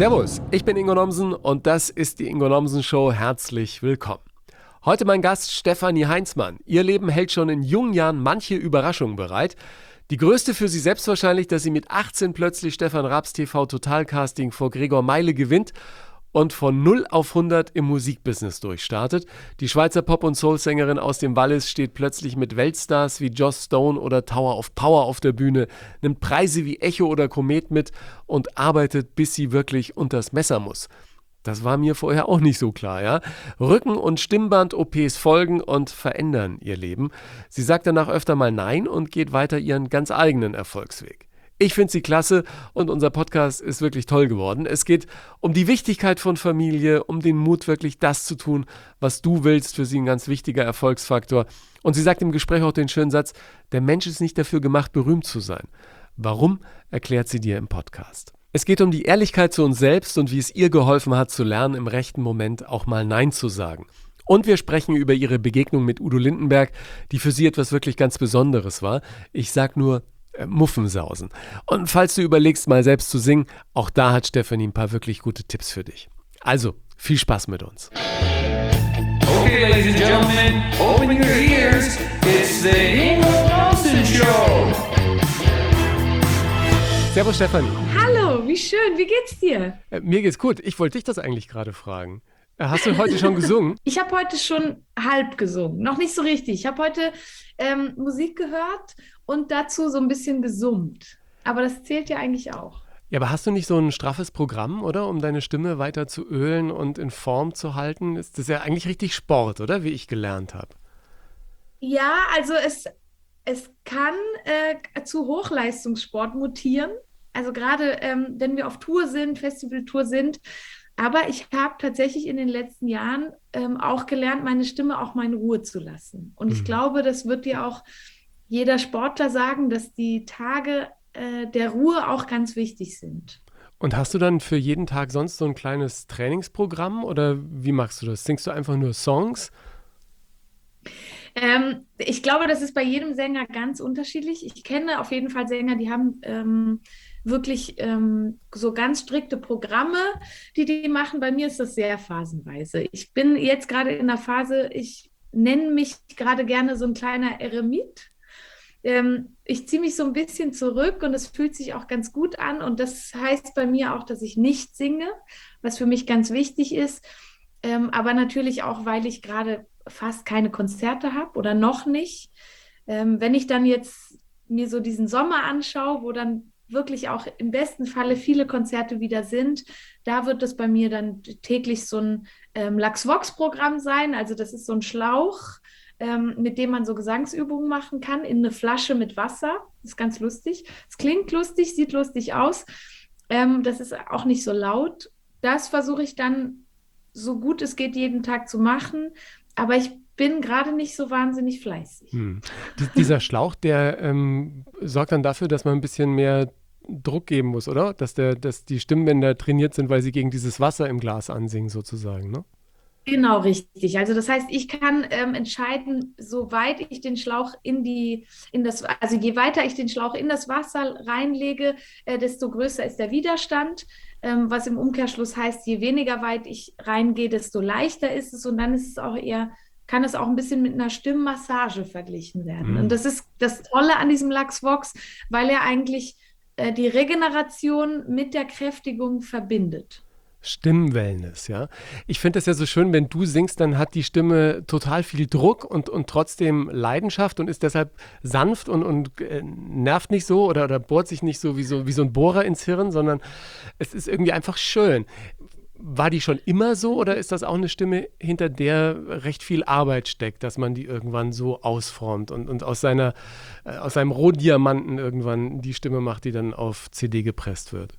Servus, ich bin Ingo Nomsen und das ist die Ingo Nomsen Show. Herzlich willkommen. Heute mein Gast Stefanie Heinzmann. Ihr Leben hält schon in jungen Jahren manche Überraschungen bereit. Die größte für sie selbst wahrscheinlich, dass sie mit 18 plötzlich Stefan Raabs TV Totalcasting vor Gregor Meile gewinnt und von 0 auf 100 im Musikbusiness durchstartet. Die Schweizer Pop- und Soul-Sängerin aus dem Wallis steht plötzlich mit Weltstars wie Joss Stone oder Tower of Power auf der Bühne, nimmt Preise wie Echo oder Komet mit und arbeitet, bis sie wirklich unters Messer muss. Das war mir vorher auch nicht so klar, ja. Rücken- und Stimmband-OPs folgen und verändern ihr Leben. Sie sagt danach öfter mal Nein und geht weiter ihren ganz eigenen Erfolgsweg. Ich finde sie klasse und unser Podcast ist wirklich toll geworden. Es geht um die Wichtigkeit von Familie, um den Mut, wirklich das zu tun, was du willst. Für sie ein ganz wichtiger Erfolgsfaktor. Und sie sagt im Gespräch auch den schönen Satz, der Mensch ist nicht dafür gemacht, berühmt zu sein. Warum, erklärt sie dir im Podcast. Es geht um die Ehrlichkeit zu uns selbst und wie es ihr geholfen hat, zu lernen, im rechten Moment auch mal Nein zu sagen. Und wir sprechen über ihre Begegnung mit Udo Lindenberg, die für sie etwas wirklich ganz Besonderes war. Ich sag nur Muffensausen. Und falls du überlegst, mal selbst zu singen, auch da hat Stefanie ein paar wirklich gute Tipps für dich. Also, viel Spaß mit uns. Okay, ladies and gentlemen, open your ears. It's the Ingo Nomsen Show. Servus Stefanie. Hallo, wie schön, wie geht's dir? Mir geht's gut. Ich wollte dich das eigentlich gerade fragen. Hast du heute schon gesungen? Ich habe heute schon halb gesungen, noch nicht so richtig. Ich habe heute Musik gehört und dazu so ein bisschen gesummt. Aber das zählt ja eigentlich auch. Ja, aber hast du nicht so ein straffes Programm, oder? Um deine Stimme weiter zu ölen und in Form zu halten? Das ist ja eigentlich richtig Sport, oder? Wie ich gelernt habe. Ja, also es kann zu Hochleistungssport mutieren. Also gerade wenn wir auf Tour sind, Festivaltour sind. Aber ich habe tatsächlich in den letzten Jahren auch gelernt, meine Stimme auch mal in Ruhe zu lassen. Und ich glaube, das wird dir auch jeder Sportler sagen, dass die Tage der Ruhe auch ganz wichtig sind. Und hast du dann für jeden Tag sonst so ein kleines Trainingsprogramm oder wie machst du das? Singst du einfach nur Songs? Ich glaube, das ist bei jedem Sänger ganz unterschiedlich. Ich kenne auf jeden Fall Sänger, die haben wirklich so ganz strikte Programme, die machen. Bei mir ist das sehr phasenweise. Ich bin jetzt gerade in der Phase, ich nenne mich gerade gerne so ein kleiner Eremit. Ich ziehe mich so ein bisschen zurück und es fühlt sich auch ganz gut an. Und das heißt bei mir auch, dass ich nicht singe, was für mich ganz wichtig ist. Aber natürlich auch, weil ich gerade fast keine Konzerte habe oder noch nicht. Wenn ich dann jetzt mir so diesen Sommer anschaue, wo dann wirklich auch im besten Falle viele Konzerte wieder sind, da wird es bei mir dann täglich so ein Lachs-Vox-Programm sein. Also das ist so ein Schlauch, mit dem man so Gesangsübungen machen kann, in eine Flasche mit Wasser. Das ist ganz lustig. Es klingt lustig, sieht lustig aus. Das ist auch nicht so laut. Das versuche ich dann so gut es geht jeden Tag zu machen. Aber ich bin gerade nicht so wahnsinnig fleißig. Dieser Schlauch, der sorgt dann dafür, dass man ein bisschen mehr Druck geben muss, oder? Dass die Stimmbänder trainiert sind, weil sie gegen dieses Wasser im Glas ansingen, sozusagen, ne? Genau, richtig. Also das heißt, ich kann entscheiden, soweit ich den Schlauch also je weiter ich den Schlauch in das Wasser reinlege, desto größer ist der Widerstand, was im Umkehrschluss heißt, je weniger weit ich reingehe, desto leichter ist es und dann ist es auch kann es auch ein bisschen mit einer Stimmmassage verglichen werden. Und das ist das Tolle an diesem Lachs-Vox, weil er eigentlich die Regeneration mit der Kräftigung verbindet. Stimmwellness, ja. Ich finde das ja so schön, wenn du singst, dann hat die Stimme total viel Druck und trotzdem Leidenschaft und ist deshalb sanft und nervt nicht so oder bohrt sich nicht so wie so ein Bohrer ins Hirn, sondern es ist irgendwie einfach schön. War die schon immer so oder ist das auch eine Stimme, hinter der recht viel Arbeit steckt, dass man die irgendwann so ausformt und aus seinem Rohdiamanten irgendwann die Stimme macht, die dann auf CD gepresst wird?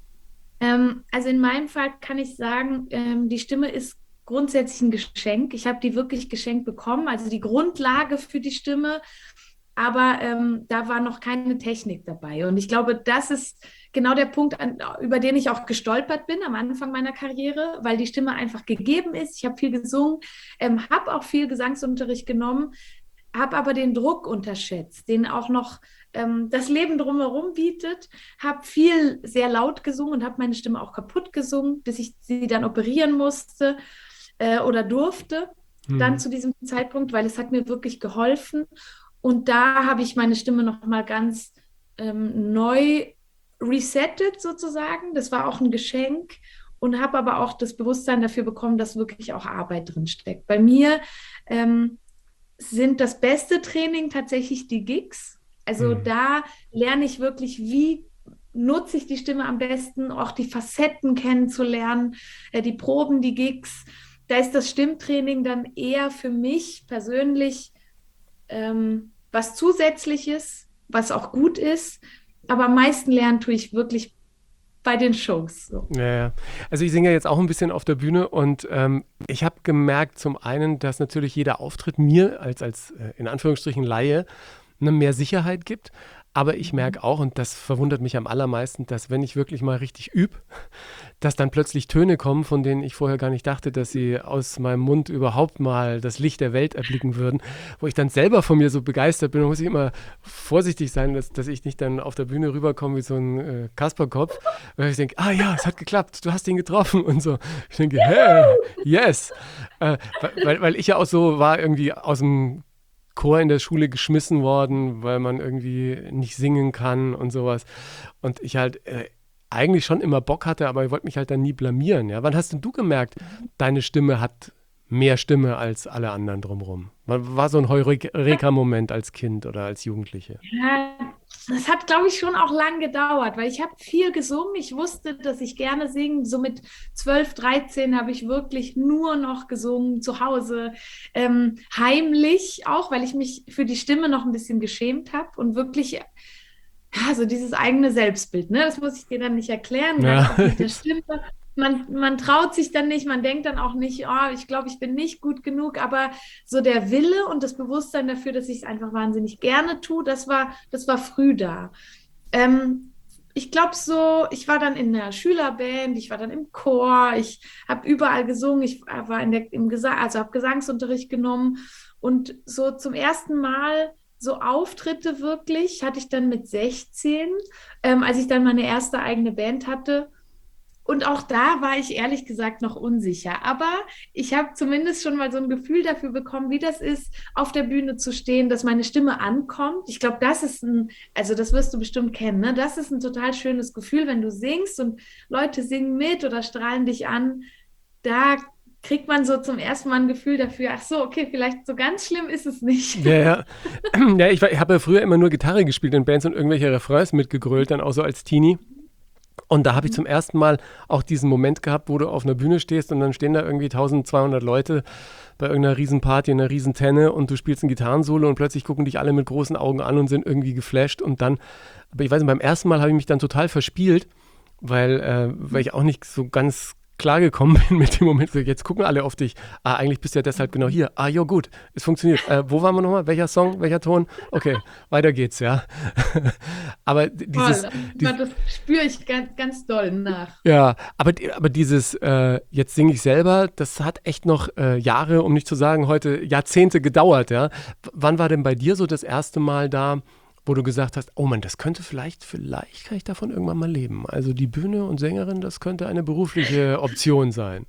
Also in meinem Fall kann ich sagen, die Stimme ist grundsätzlich ein Geschenk. Ich habe die wirklich geschenkt bekommen, also die Grundlage für die Stimme, aber da war noch keine Technik dabei. Und ich glaube, das ist genau der Punkt, über den ich auch gestolpert bin am Anfang meiner Karriere, weil die Stimme einfach gegeben ist. Ich habe viel gesungen, habe auch viel Gesangsunterricht genommen. habe aber den Druck unterschätzt, den auch noch das Leben drumherum bietet, habe viel sehr laut gesungen und habe meine Stimme auch kaputt gesungen, bis ich sie dann operieren musste oder durfte, dann zu diesem Zeitpunkt, weil es hat mir wirklich geholfen. Und da habe ich meine Stimme nochmal ganz neu resettet sozusagen. Das war auch ein Geschenk und habe aber auch das Bewusstsein dafür bekommen, dass wirklich auch Arbeit drin steckt. Bei mir sind das beste Training tatsächlich die Gigs. Also da lerne ich wirklich, wie nutze ich die Stimme am besten, auch die Facetten kennenzulernen, die Proben, die Gigs. Da ist das Stimmtraining dann eher für mich persönlich was Zusätzliches, was auch gut ist. Aber am meisten lernen tue ich wirklich bei den Shows. So. Ja. Also ich singe ja jetzt auch ein bisschen auf der Bühne und ich habe gemerkt zum einen, dass natürlich jeder Auftritt mir als in Anführungsstrichen Laie mehr Sicherheit gibt. Aber ich merke auch, und das verwundert mich am allermeisten, dass wenn ich wirklich mal richtig übe, dass dann plötzlich Töne kommen, von denen ich vorher gar nicht dachte, dass sie aus meinem Mund überhaupt mal das Licht der Welt erblicken würden, wo ich dann selber von mir so begeistert bin. Da muss ich immer vorsichtig sein, dass ich nicht dann auf der Bühne rüberkomme wie so ein Kasperkopf, weil ich denke, ja, es hat geklappt, du hast ihn getroffen und so. Ich denke, hey, yes. Weil ich ja auch so war, irgendwie aus dem Chor in der Schule geschmissen worden, weil man irgendwie nicht singen kann und sowas. Und ich halt eigentlich schon immer Bock hatte, aber ich wollte mich halt dann nie blamieren. Ja? Wann hast denn du gemerkt, deine Stimme hat mehr Stimme als alle anderen drumherum? War so ein Heureka-Moment als Kind oder als Jugendliche? Ja, das hat, glaube ich, schon auch lang gedauert, weil ich habe viel gesungen. Ich wusste, dass ich gerne singe. So mit 12, 13 habe ich wirklich nur noch gesungen, zu Hause, heimlich auch, weil ich mich für die Stimme noch ein bisschen geschämt habe und wirklich, ja, so dieses eigene Selbstbild, ne? Das muss ich dir dann nicht erklären, Ja. auch mit der Stimme. Man traut sich dann nicht, man denkt dann auch nicht, ich glaube, ich bin nicht gut genug, aber so der Wille und das Bewusstsein dafür, dass ich es einfach wahnsinnig gerne tue, das war früh da. Ich glaube so, ich war dann in der Schülerband, ich war dann im Chor, ich habe überall gesungen, ich war im Gesang, also habe Gesangsunterricht genommen und so zum ersten Mal so Auftritte wirklich hatte ich dann mit 16, als ich dann meine erste eigene Band hatte. Und auch da war ich ehrlich gesagt noch unsicher. Aber ich habe zumindest schon mal so ein Gefühl dafür bekommen, wie das ist, auf der Bühne zu stehen, dass meine Stimme ankommt. Ich glaube, also das wirst du bestimmt kennen, ne? Das ist ein total schönes Gefühl, wenn du singst und Leute singen mit oder strahlen dich an. Da kriegt man so zum ersten Mal ein Gefühl dafür, ach so, okay, vielleicht so ganz schlimm ist es nicht. Ja. Ja, ich habe ja früher immer nur Gitarre gespielt in Bands und irgendwelche Refrains mitgegrölt, dann auch so als Teenie. Und da habe ich zum ersten Mal auch diesen Moment gehabt, wo du auf einer Bühne stehst und dann stehen da irgendwie 1200 Leute bei irgendeiner Riesenparty, in einer Riesentenne und du spielst ein Gitarrensolo und plötzlich gucken dich alle mit großen Augen an und sind irgendwie geflasht und dann, aber ich weiß nicht, beim ersten Mal habe ich mich dann total verspielt, weil ich auch nicht so ganz klar gekommen bin mit dem Moment, jetzt gucken alle auf dich. Eigentlich bist du ja deshalb genau hier. Ja gut, es funktioniert. Wo waren wir nochmal? Welcher Song, welcher Ton? Okay, weiter geht's, ja. Aber das spüre ich ganz, ganz doll nach. Ja, aber dieses jetzt singe ich selber, das hat echt noch Jahre, um nicht zu sagen heute Jahrzehnte gedauert, ja. Wann war denn bei dir so das erste Mal da, wo du gesagt hast, oh Mann, das könnte vielleicht kann ich davon irgendwann mal leben. Also die Bühne und Sängerin, das könnte eine berufliche Option sein.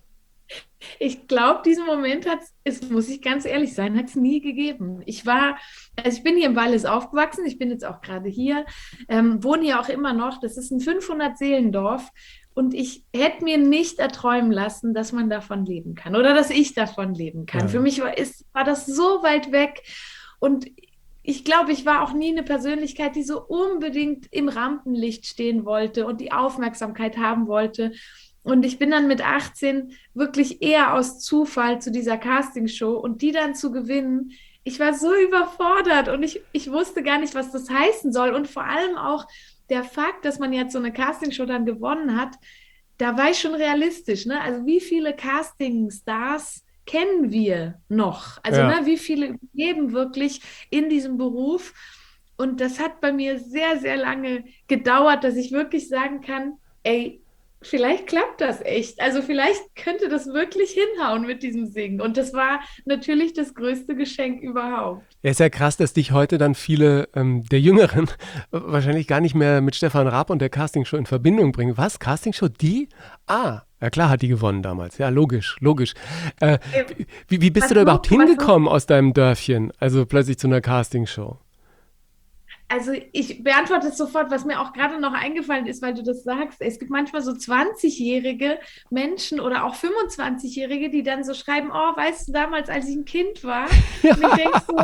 Ich glaube, diesen Moment muss ich ganz ehrlich sein, hat es nie gegeben. Ich bin hier im Wallis aufgewachsen, ich bin jetzt auch gerade hier, wohne hier auch immer noch. Das ist ein 500-Seelendorf und ich hätte mir nicht erträumen lassen, dass man davon leben kann oder dass ich davon leben kann. Ja. Für mich war das so weit weg und ich glaube, ich war auch nie eine Persönlichkeit, die so unbedingt im Rampenlicht stehen wollte und die Aufmerksamkeit haben wollte. Und ich bin dann mit 18 wirklich eher aus Zufall zu dieser Castingshow und die dann zu gewinnen. Ich war so überfordert und ich wusste gar nicht, was das heißen soll. Und vor allem auch der Fakt, dass man jetzt so eine Castingshow dann gewonnen hat, da war ich schon realistisch, ne? Also wie viele Casting-Stars kennen wir noch? Also Ja. ne, wie viele leben wirklich in diesem Beruf? Und das hat bei mir sehr, sehr lange gedauert, dass ich wirklich sagen kann, ey, vielleicht klappt das echt. Also vielleicht könnte das wirklich hinhauen mit diesem Singen. Und das war natürlich das größte Geschenk überhaupt. Ja, ist ja krass, dass dich heute dann viele der Jüngeren wahrscheinlich gar nicht mehr mit Stefan Raab und der Castingshow in Verbindung bringen. Was? Castingshow? Die? Ah, ja klar hat die gewonnen damals. Ja, logisch, logisch. Wie bist du da überhaupt hingekommen aus deinem Dörfchen? Also plötzlich zu einer Castingshow? Also ich beantworte es sofort, was mir auch gerade noch eingefallen ist, weil du das sagst. Es gibt manchmal so 20-jährige Menschen oder auch 25-jährige, die dann so schreiben, oh, weißt du, damals, als ich ein Kind war. Ja. Und ich denke so,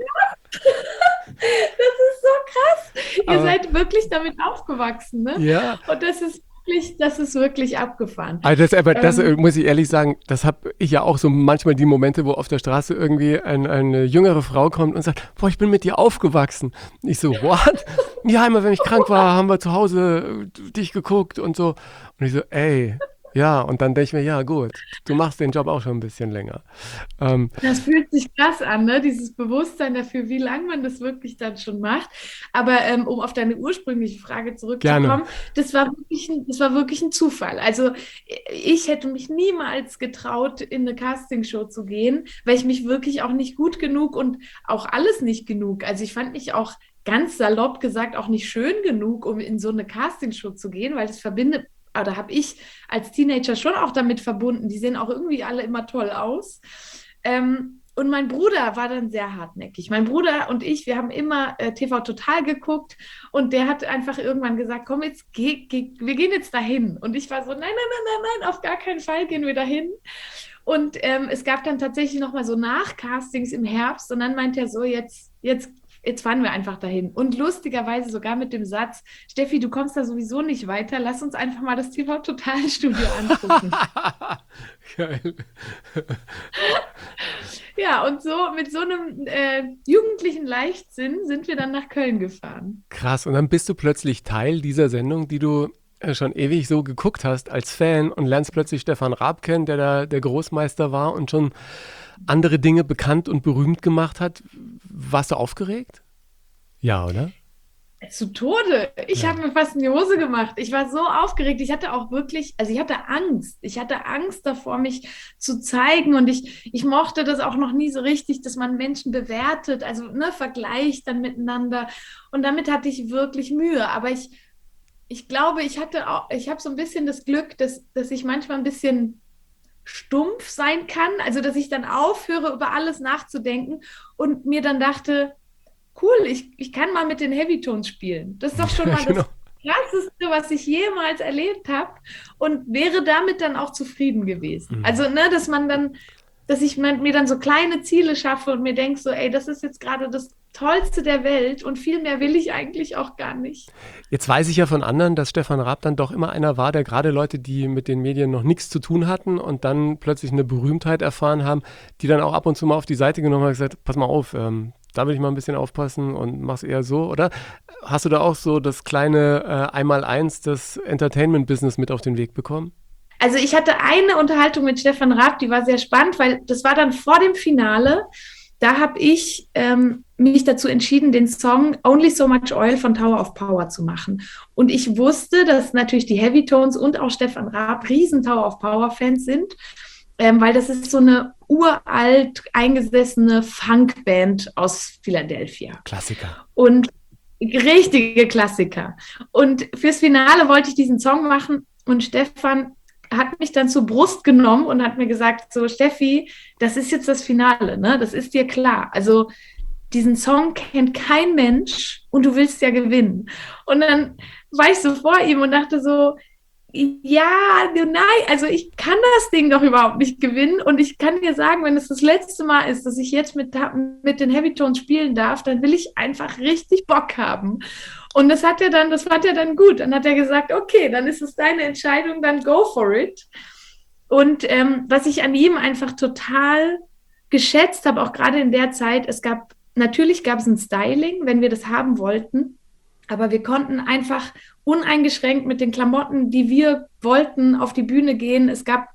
das ist so krass. Ihr seid wirklich damit aufgewachsen, ne? Ja. Und das ist wirklich abgefahren. Also das muss ich ehrlich sagen, das habe ich ja auch so manchmal die Momente, wo auf der Straße irgendwie eine jüngere Frau kommt und sagt, boah, ich bin mit dir aufgewachsen. Ich so, what? Ja, immer wenn ich krank war, haben wir zu Hause dich geguckt und so. Und ich so, ey, ja, und dann denke ich mir, ja gut, du machst den Job auch schon ein bisschen länger. Das fühlt sich krass an, ne? Dieses Bewusstsein dafür, wie lange man das wirklich dann schon macht. Aber um auf deine ursprüngliche Frage zurückzukommen, Gerne. das war wirklich ein Zufall. Also ich hätte mich niemals getraut, in eine Castingshow zu gehen, weil ich mich wirklich auch nicht gut genug und auch alles nicht genug. Also ich fand mich auch ganz salopp gesagt auch nicht schön genug, um in so eine Castingshow zu gehen, weil das verbindet, oder habe ich als Teenager schon auch damit verbunden. Die sehen auch irgendwie alle immer toll aus. Und mein Bruder war dann sehr hartnäckig. Mein Bruder und ich, wir haben immer TV Total geguckt und der hat einfach irgendwann gesagt, komm jetzt, wir gehen jetzt dahin. Und ich war so, nein, auf gar keinen Fall gehen wir dahin. Und es gab dann tatsächlich nochmal so Nachcastings im Herbst und dann meinte er so, jetzt fahren wir einfach dahin. Und lustigerweise sogar mit dem Satz, Steffi, du kommst da sowieso nicht weiter, lass uns einfach mal das TV Total Studio angucken. Geil. Ja, und so mit so einem jugendlichen Leichtsinn sind wir dann nach Köln gefahren. Krass, und dann bist du plötzlich Teil dieser Sendung, die du schon ewig so geguckt hast als Fan und lernst plötzlich Stefan Raab kennen, der da der Großmeister war und schon andere Dinge bekannt und berühmt gemacht hat. Warst du aufgeregt? Ja, oder? Zu Tode. Ich habe mir fast in die Hose gemacht. Ich war so aufgeregt. Ich hatte auch wirklich, also ich hatte Angst. Ich hatte Angst davor, mich zu zeigen. Und ich mochte das auch noch nie so richtig, dass man Menschen bewertet, also ne, vergleicht dann miteinander. Und damit hatte ich wirklich Mühe. Aber ich glaube, ich habe so ein bisschen das Glück, dass ich manchmal ein bisschen stumpf sein kann. Also, dass ich dann aufhöre, über alles nachzudenken und mir dann dachte, cool, ich kann mal mit den Heavytones spielen. Das ist doch schon mal Genau. das Krasseste, was ich jemals erlebt habe und wäre damit dann auch zufrieden gewesen. Also, ne, dass ich mir dann so kleine Ziele schaffe und mir denke so, ey, das ist jetzt gerade das Tollste der Welt und viel mehr will ich eigentlich auch gar nicht. Jetzt weiß ich ja von anderen, dass Stefan Raab dann doch immer einer war, der gerade Leute, die mit den Medien noch nichts zu tun hatten und dann plötzlich eine Berühmtheit erfahren haben, die dann auch ab und zu mal auf die Seite genommen haben und gesagt, pass mal auf, da will ich mal ein bisschen aufpassen und mach's eher so, oder? Hast du da auch so das kleine Einmaleins des Entertainment-Business mit auf den Weg bekommen? Also ich hatte eine Unterhaltung mit Stefan Raab, die war sehr spannend, weil das war dann vor dem Finale. Da habe ich mich dazu entschieden, den Song Only So Much Oil von Tower of Power zu machen. Und ich wusste, dass natürlich die Heavytones und auch Stefan Raab riesen Tower of Power-Fans sind, weil das ist so eine uralt eingesessene Funkband aus Philadelphia. Klassiker. Und richtige Klassiker. Und fürs Finale wollte ich diesen Song machen und Stefan hat mich dann zur Brust genommen und hat mir gesagt, so Steffi, das ist jetzt das Finale, ne? Das ist dir klar. Also diesen Song kennt kein Mensch und du willst ja gewinnen. Und dann war ich so vor ihm und dachte so, ja, nein, also ich kann das Ding doch überhaupt nicht gewinnen und ich kann dir sagen, wenn es das letzte Mal ist, dass ich jetzt mit den Heavytones spielen darf, dann will ich einfach richtig Bock haben. Und das fand er dann gut. Dann hat er gesagt, okay, dann ist es deine Entscheidung, dann go for it. Und was ich an ihm einfach total geschätzt habe, auch gerade in der Zeit, natürlich gab es ein Styling, wenn wir das haben wollten, aber wir konnten einfach uneingeschränkt mit den Klamotten, die wir wollten, auf die Bühne gehen. Es gab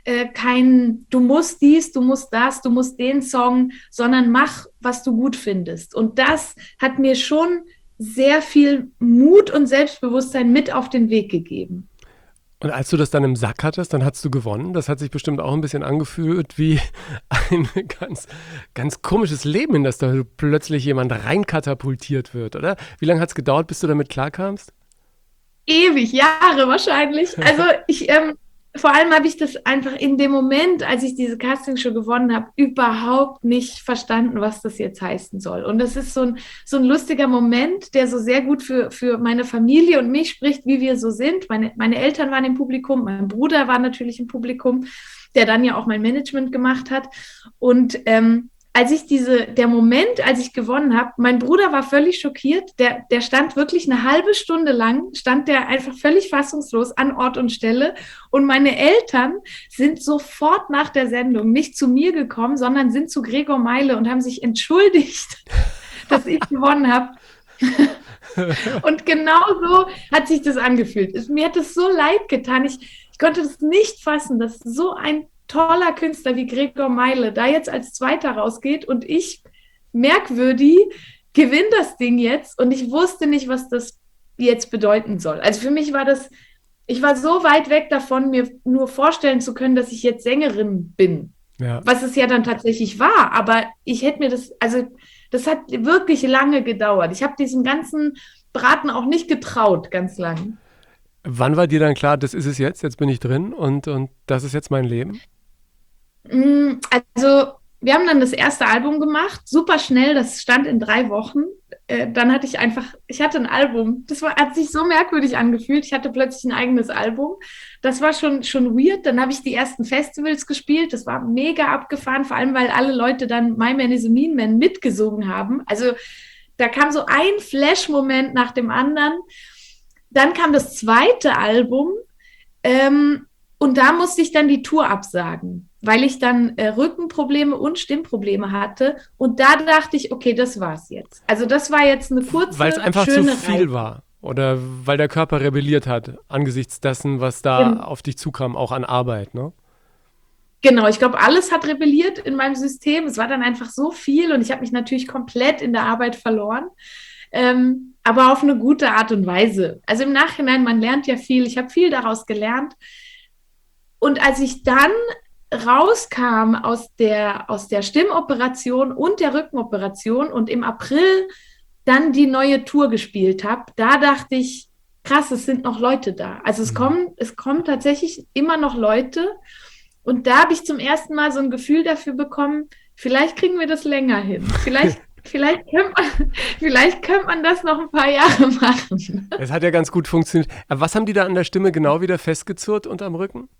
kein du musst dies, du musst das, du musst den Song, sondern mach, was du gut findest. Und das hat mir schon sehr viel Mut und Selbstbewusstsein mit auf den Weg gegeben. Und als du das dann im Sack hattest, dann hast du gewonnen. Das hat sich bestimmt auch ein bisschen angefühlt wie ein ganz, ganz komisches Leben, in das da plötzlich jemand reinkatapultiert wird, oder? Wie lange hat es gedauert, bis du damit klarkamst? Ewig, Jahre wahrscheinlich. Also vor allem habe ich das einfach in dem Moment, als ich diese Castingshow gewonnen habe, überhaupt nicht verstanden, was das jetzt heißen soll. Und das ist so ein lustiger Moment, der so sehr gut für meine Familie und mich spricht, wie wir so sind. Meine Eltern waren im Publikum, mein Bruder war natürlich im Publikum, der dann ja auch mein Management gemacht hat. Und der Moment, als ich gewonnen habe, mein Bruder war völlig schockiert. Der stand wirklich eine halbe Stunde lang, stand der einfach völlig fassungslos an Ort und Stelle. Und meine Eltern sind sofort nach der Sendung nicht zu mir gekommen, sondern sind zu Gregor Meile und haben sich entschuldigt, dass ich gewonnen habe. Und genau so hat sich das angefühlt. Mir hat es so leid getan. Ich konnte das nicht fassen, dass so ein toller Künstler wie Gregor Meile da jetzt als Zweiter rausgeht und ich, merkwürdig, gewinne das Ding jetzt und ich wusste nicht, was das jetzt bedeuten soll. Also für mich war das, ich war so weit weg davon, mir nur vorstellen zu können, dass ich jetzt Sängerin bin. Ja. Was es ja dann tatsächlich war, aber ich hätte mir das hat wirklich lange gedauert. Ich habe diesen ganzen Braten auch nicht getraut, ganz lang. Wann war dir dann klar, das ist es jetzt bin ich drin und das ist jetzt mein Leben? Also, wir haben dann das erste Album gemacht, super schnell, das stand in 3 Wochen. Dann hatte ich hatte ein Album, hat sich so merkwürdig angefühlt, ich hatte plötzlich ein eigenes Album. Das war schon weird, dann habe ich die ersten Festivals gespielt, das war mega abgefahren, vor allem, weil alle Leute dann My Man is a Mean Man mitgesungen haben. Also, da kam so ein Flash-Moment nach dem anderen. Dann kam das zweite Album, und da musste ich dann die Tour absagen, weil ich dann Rückenprobleme und Stimmprobleme hatte. Und da dachte ich, okay, das war's jetzt. Also das war jetzt eine kurze, weil es einfach schöne zu viel Reise war oder weil der Körper rebelliert hat angesichts dessen, was da auf dich zukam, auch an Arbeit, ne? Genau, ich glaube, alles hat rebelliert in meinem System. Es war dann einfach so viel und ich habe mich natürlich komplett in der Arbeit verloren. Aber auf eine gute Art und Weise. Also im Nachhinein, man lernt ja viel. Ich habe viel daraus gelernt. Und als ich dann rauskam aus der Stimmoperation und der Rückenoperation und im April dann die neue Tour gespielt habe, da dachte ich, krass, es sind noch Leute da. Also es kommen tatsächlich immer noch Leute. Und da habe ich zum ersten Mal so ein Gefühl dafür bekommen, vielleicht kriegen wir das länger hin. Vielleicht könnte man das noch ein paar Jahre machen. Es hat ja ganz gut funktioniert. Aber was haben die da an der Stimme genau wieder festgezurrt unterm Rücken?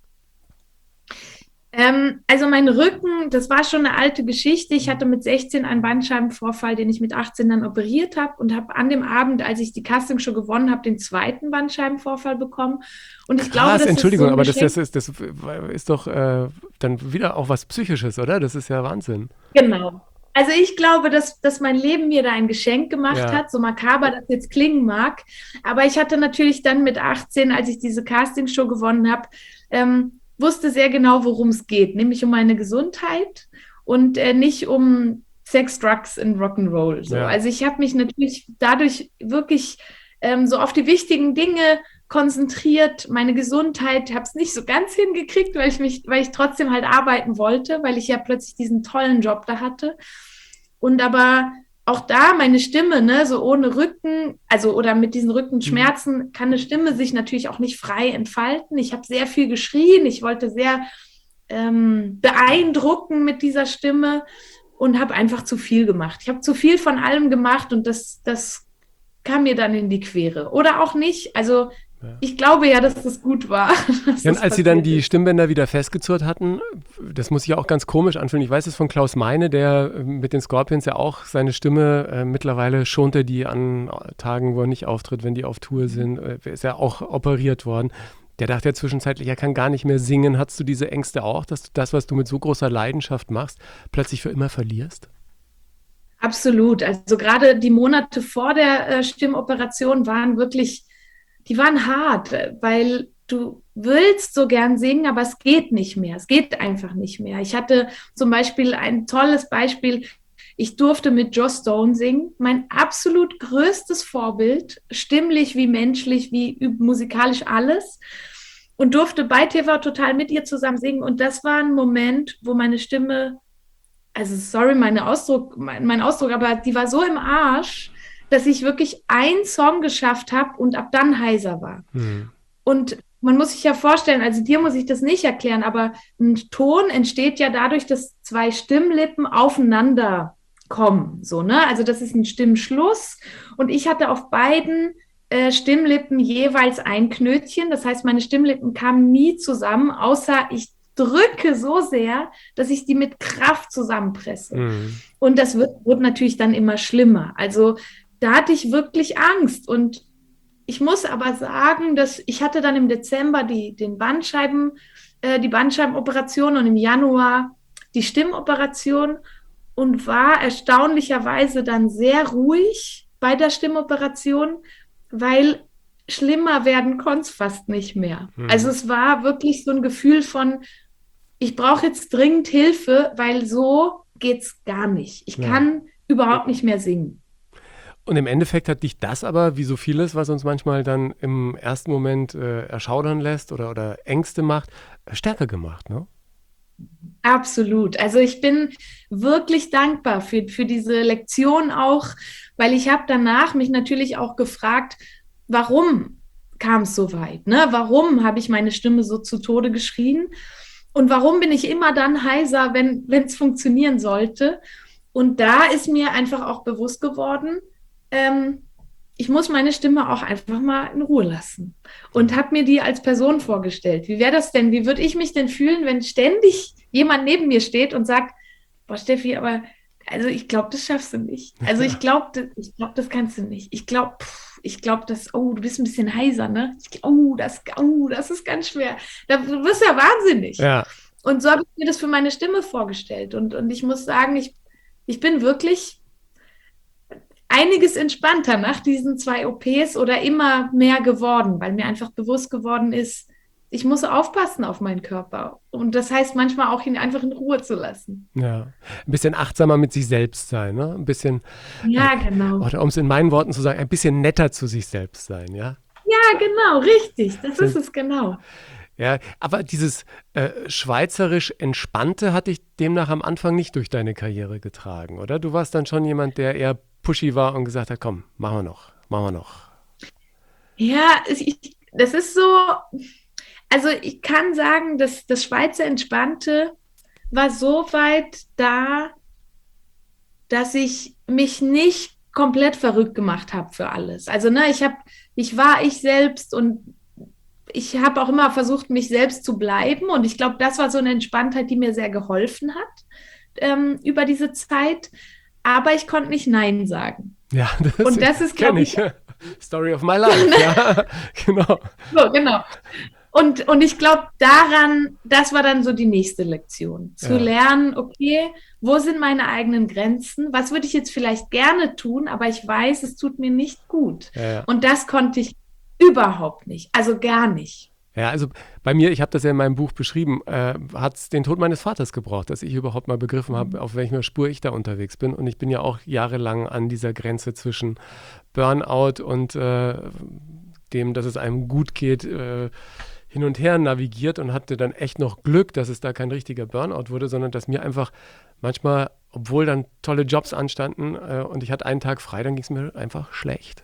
Also mein Rücken, das war schon eine alte Geschichte. Ich hatte mit 16 einen Bandscheibenvorfall, den ich mit 18 dann operiert habe und habe an dem Abend, als ich die Castingshow gewonnen habe, den zweiten Bandscheibenvorfall bekommen. Und ich glaube, das Entschuldigung, ist so aber das ist doch dann wieder auch was Psychisches, oder? Das ist ja Wahnsinn. Genau. Also ich glaube, dass mein Leben mir da ein Geschenk gemacht hat, so makaber das jetzt klingen mag. Aber ich hatte natürlich dann mit 18, als ich diese Castingshow gewonnen habe, wusste sehr genau, worum es geht, nämlich um meine Gesundheit und nicht um Sex, Drugs und Rock'n'Roll. So. Ja. Also ich habe mich natürlich dadurch wirklich so auf die wichtigen Dinge konzentriert, meine Gesundheit, habe es nicht so ganz hingekriegt, weil ich trotzdem halt arbeiten wollte, weil ich ja plötzlich diesen tollen Job da hatte. Und aber auch da meine Stimme, ne, so ohne Rücken, also oder mit diesen Rückenschmerzen, kann eine Stimme sich natürlich auch nicht frei entfalten. Ich habe sehr viel geschrien, ich wollte sehr beeindrucken mit dieser Stimme und habe einfach zu viel gemacht. Ich habe zu viel von allem gemacht und das kam mir dann in die Quere. Oder auch nicht, also ich glaube ja, dass das gut war. Ja, und als sie dann die Stimmbänder wieder festgezurrt hatten, das muss sich ja auch ganz komisch anfühlen. Ich weiß es von Klaus Meine, der mit den Scorpions ja auch seine Stimme mittlerweile schont er die an Tagen, wo er nicht auftritt, wenn die auf Tour sind. Ist ja auch operiert worden. Der dachte ja zwischenzeitlich, er kann gar nicht mehr singen. Hattest du diese Ängste auch, dass du das, was du mit so großer Leidenschaft machst, plötzlich für immer verlierst? Absolut. Also gerade die Monate vor der Stimmoperation die waren hart, weil du willst so gern singen, aber es geht nicht mehr. Es geht einfach nicht mehr. Ich hatte zum Beispiel ein tolles Beispiel. Ich durfte mit Joss Stone singen. Mein absolut größtes Vorbild, stimmlich wie menschlich, wie musikalisch alles. und durfte bei TV Total mit ihr zusammen singen. Und das war ein Moment, wo meine Stimme, also sorry, mein Ausdruck, aber die war so im Arsch, dass ich wirklich einen Song geschafft habe und ab dann heiser war. Und man muss sich ja vorstellen, also dir muss ich das nicht erklären, aber ein Ton entsteht ja dadurch, dass zwei Stimmlippen aufeinander kommen. So, ne? Also das ist ein Stimmschluss. Und ich hatte auf beiden Stimmlippen jeweils ein Knötchen. Das heißt, meine Stimmlippen kamen nie zusammen, außer ich drücke so sehr, dass ich die mit Kraft zusammenpresse. Und das wird natürlich dann immer schlimmer. Also da hatte ich wirklich Angst. Und ich muss aber sagen, dass ich hatte dann im Dezember die Bandscheibenoperation und im Januar die Stimmoperation und war erstaunlicherweise dann sehr ruhig bei der Stimmoperation, weil schlimmer werden konnte es fast nicht mehr. Also es war wirklich so ein Gefühl von, ich brauche jetzt dringend Hilfe, weil so geht's gar nicht. Ich kann überhaupt nicht mehr singen. Und im Endeffekt hat dich das aber, wie so vieles, was uns manchmal dann im ersten Moment erschaudern lässt oder Ängste macht, stärker gemacht, ne? Absolut. Also ich bin wirklich dankbar für diese Lektion auch, weil ich habe danach mich natürlich auch gefragt, warum kam es so weit? Ne? Warum habe ich meine Stimme so zu Tode geschrien? Und warum bin ich immer dann heiser, wenn es funktionieren sollte? Und da ist mir einfach auch bewusst geworden, ich muss meine Stimme auch einfach mal in Ruhe lassen. Und habe mir die als Person vorgestellt. Wie wäre das denn? Wie würde ich mich denn fühlen, wenn ständig jemand neben mir steht und sagt, boah, Steffi, aber also ich glaube, das schaffst du nicht. Also ich glaube, das kannst du nicht. Ich glaube, du bist ein bisschen heiser, ne? Das ist ganz schwer. Du wirst ja wahnsinnig. Ja. Und so habe ich mir das für meine Stimme vorgestellt. Und ich muss sagen, ich bin wirklich einiges entspannter nach diesen 2 OPs oder immer mehr geworden, weil mir einfach bewusst geworden ist, ich muss aufpassen auf meinen Körper. Und das heißt manchmal auch, ihn einfach in Ruhe zu lassen. Ja, ein bisschen achtsamer mit sich selbst sein, ne? Ein bisschen, ja, genau. Oder um es in meinen Worten zu sagen, ein bisschen netter zu sich selbst sein, ja? Ja, genau, richtig. Das ist es genau. Ja, aber dieses schweizerisch Entspannte hat dich demnach am Anfang nicht durch deine Karriere getragen, oder? Du warst dann schon jemand, der eher pushy war und gesagt hat, komm, machen wir noch. Ja, das ist so, also ich kann sagen, dass das Schweizer Entspannte war so weit da, dass ich mich nicht komplett verrückt gemacht habe für alles. Also ne, ich war ich selbst und ich habe auch immer versucht, mich selbst zu bleiben. Und ich glaube, das war so eine Entspanntheit, die mir sehr geholfen hat über diese Zeit. Aber ich konnte nicht Nein sagen. Ja, das ist, kenne ich. Story of my life. Ja, genau. So, genau. Und ich glaube, das war dann so die nächste Lektion. Zu lernen, okay, wo sind meine eigenen Grenzen? Was würde ich jetzt vielleicht gerne tun, aber ich weiß, es tut mir nicht gut. Ja. Und das konnte ich überhaupt nicht. Also gar nicht. Ja, also bei mir, ich habe das ja in meinem Buch beschrieben, hat es den Tod meines Vaters gebraucht, dass ich überhaupt mal begriffen habe, auf welcher Spur ich da unterwegs bin. Und ich bin ja auch jahrelang an dieser Grenze zwischen Burnout und dem, dass es einem gut geht, hin und her navigiert und hatte dann echt noch Glück, dass es da kein richtiger Burnout wurde, sondern dass mir einfach manchmal, obwohl dann tolle Jobs anstanden und ich hatte einen Tag frei, dann ging es mir einfach schlecht.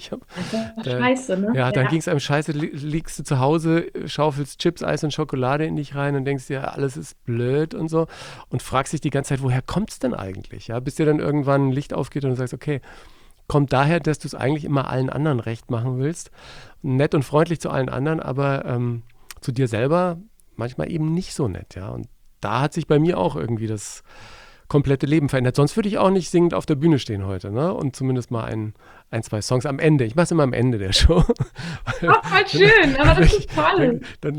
Scheiße, ne? Ja, dann ging es einem scheiße, liegst du zu Hause, schaufelst Chips, Eis und Schokolade in dich rein und denkst dir, alles ist blöd und so und fragst dich die ganze Zeit, woher kommt es denn eigentlich? Ja, bis dir dann irgendwann ein Licht aufgeht und du sagst, okay, kommt daher, dass du es eigentlich immer allen anderen recht machen willst. Nett und freundlich zu allen anderen, aber zu dir selber manchmal eben nicht so nett, ja. Und da hat sich bei mir auch irgendwie das komplette Leben verändert. Sonst würde ich auch nicht singend auf der Bühne stehen heute, ne? Und zumindest mal ein, zwei Songs am Ende. Ich mache es immer am Ende der Show. Ach, voll schön, aber das ist toll.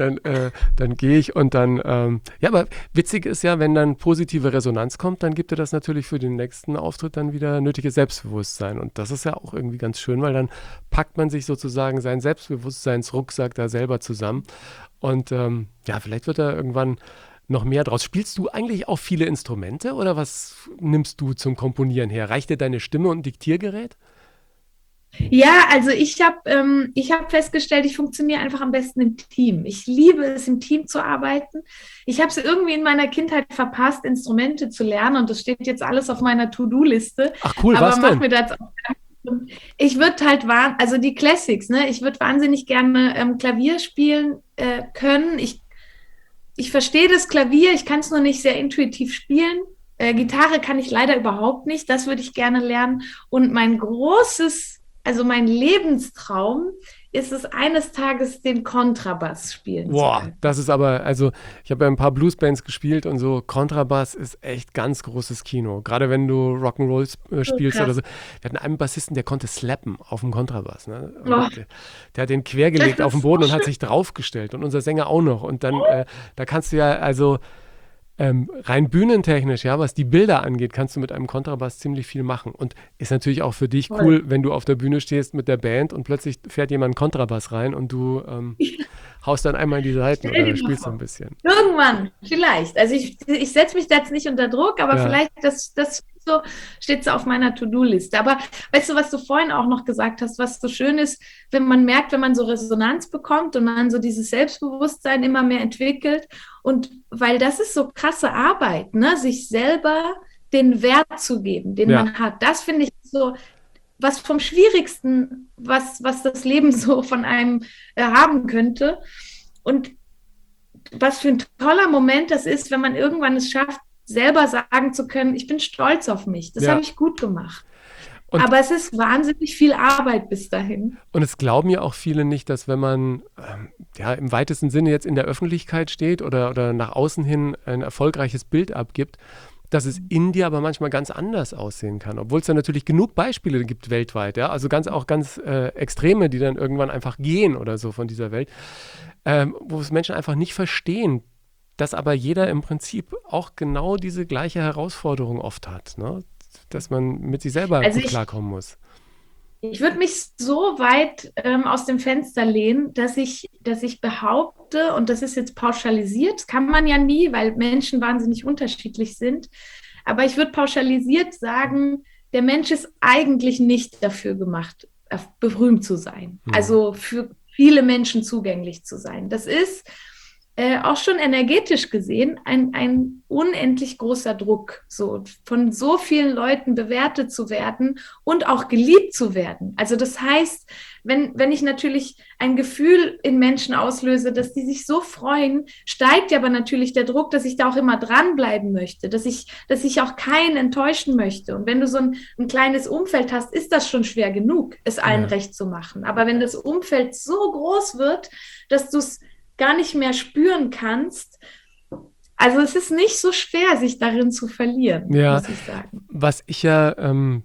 Dann gehe ich und dann, ja, aber witzig ist ja, wenn dann positive Resonanz kommt, dann gibt dir das natürlich für den nächsten Auftritt dann wieder nötiges Selbstbewusstsein. Und das ist ja auch irgendwie ganz schön, weil dann packt man sich sozusagen seinen Selbstbewusstseinsrucksack da selber zusammen. Und ja, vielleicht wird da irgendwann noch mehr draus. Spielst du eigentlich auch viele Instrumente oder was nimmst du zum Komponieren her? Reicht dir deine Stimme und ein Diktiergerät? Ja, also ich hab festgestellt, ich funktioniere einfach am besten im Team. Ich liebe es, im Team zu arbeiten. Ich habe es irgendwie in meiner Kindheit verpasst, Instrumente zu lernen und das steht jetzt alles auf meiner To-Do-Liste. Ach cool, Aber was mach denn? mir das auch. Ich würde halt, also die Classics, ne? Ich würde wahnsinnig gerne Klavier spielen können. Ich verstehe das Klavier, ich kann es nur nicht sehr intuitiv spielen. Gitarre kann ich leider überhaupt nicht, das würde ich gerne lernen. Und also mein Lebenstraum ist es, eines Tages den Kontrabass spielen zu Boah, können. das ist aber, also ich habe ja ein paar Bluesbands gespielt und so, Kontrabass ist echt ganz großes Kino. Gerade wenn du Rock'n'Roll So spielst oder krass. so. Wir hatten einen Bassisten, der konnte slappen auf dem Kontrabass. Ne? Oh, Und der hat den das quergelegt auf den ist Boden so und hat schön. sich draufgestellt und unser Sänger auch noch. Und dann, da kannst du ja, also rein bühnentechnisch, ja, was die Bilder angeht, kannst du mit einem Kontrabass ziemlich viel machen. Und ist natürlich auch für dich Toll. cool, wenn du auf der Bühne stehst mit der Band und plötzlich fährt jemand einen Kontrabass rein und du haust dann einmal in die Seiten Stell oder dir mal spielst so ein vor. bisschen. Irgendwann, vielleicht. Also ich setze mich da jetzt nicht unter Druck, aber Ja, vielleicht steht so auf meiner To-Do-Liste. Aber weißt du, was du vorhin auch noch gesagt hast, was so schön ist, wenn man merkt, wenn man so Resonanz bekommt und man so dieses Selbstbewusstsein immer mehr entwickelt. Und weil das ist so krasse Arbeit, ne? Sich selber den Wert zu geben, den ja. man hat. Das finde ich so was vom Schwierigsten, was das Leben so von einem haben könnte. Und was für ein toller Moment das ist, wenn man irgendwann es schafft, selber sagen zu können, ich bin stolz auf mich. Das habe Ja. ich gut gemacht. Und, Aber es ist wahnsinnig viel Arbeit bis dahin. und es glauben ja auch viele nicht, dass wenn man ja, im weitesten Sinne jetzt in der Öffentlichkeit steht oder nach außen hin ein erfolgreiches Bild abgibt, dass es in dir aber manchmal ganz anders aussehen kann. Obwohl es da natürlich genug Beispiele gibt weltweit, ja, also auch ganz Extreme, die dann irgendwann einfach gehen oder so von dieser Welt, wo es Menschen einfach nicht verstehen, dass aber jeder im Prinzip auch genau diese gleiche Herausforderung oft hat, ne? Dass man mit sich selber Also gut ich, klarkommen muss. ich würde mich so weit aus dem Fenster lehnen, dass ich behaupte, und das ist jetzt pauschalisiert, das kann man ja nie, weil Menschen wahnsinnig unterschiedlich sind, aber ich würde pauschalisiert sagen, der Mensch ist eigentlich nicht dafür gemacht, berühmt zu sein. Hm. Also für viele Menschen zugänglich zu sein. Das ist auch schon energetisch gesehen ein unendlich großer Druck, so von so vielen Leuten bewertet zu werden und auch geliebt zu werden. Also das heißt, wenn ich natürlich ein Gefühl in Menschen auslöse, dass die sich so freuen, steigt ja aber natürlich der Druck, dass ich da auch immer dranbleiben möchte, dass ich auch keinen enttäuschen möchte. Und wenn du so ein kleines Umfeld hast, ist das schon schwer genug, es allen Ja. recht zu machen. Aber wenn das Umfeld so groß wird, dass du es gar nicht mehr spüren kannst. Also es ist nicht so schwer, sich darin zu verlieren, Ja, muss ich sagen. was ich ja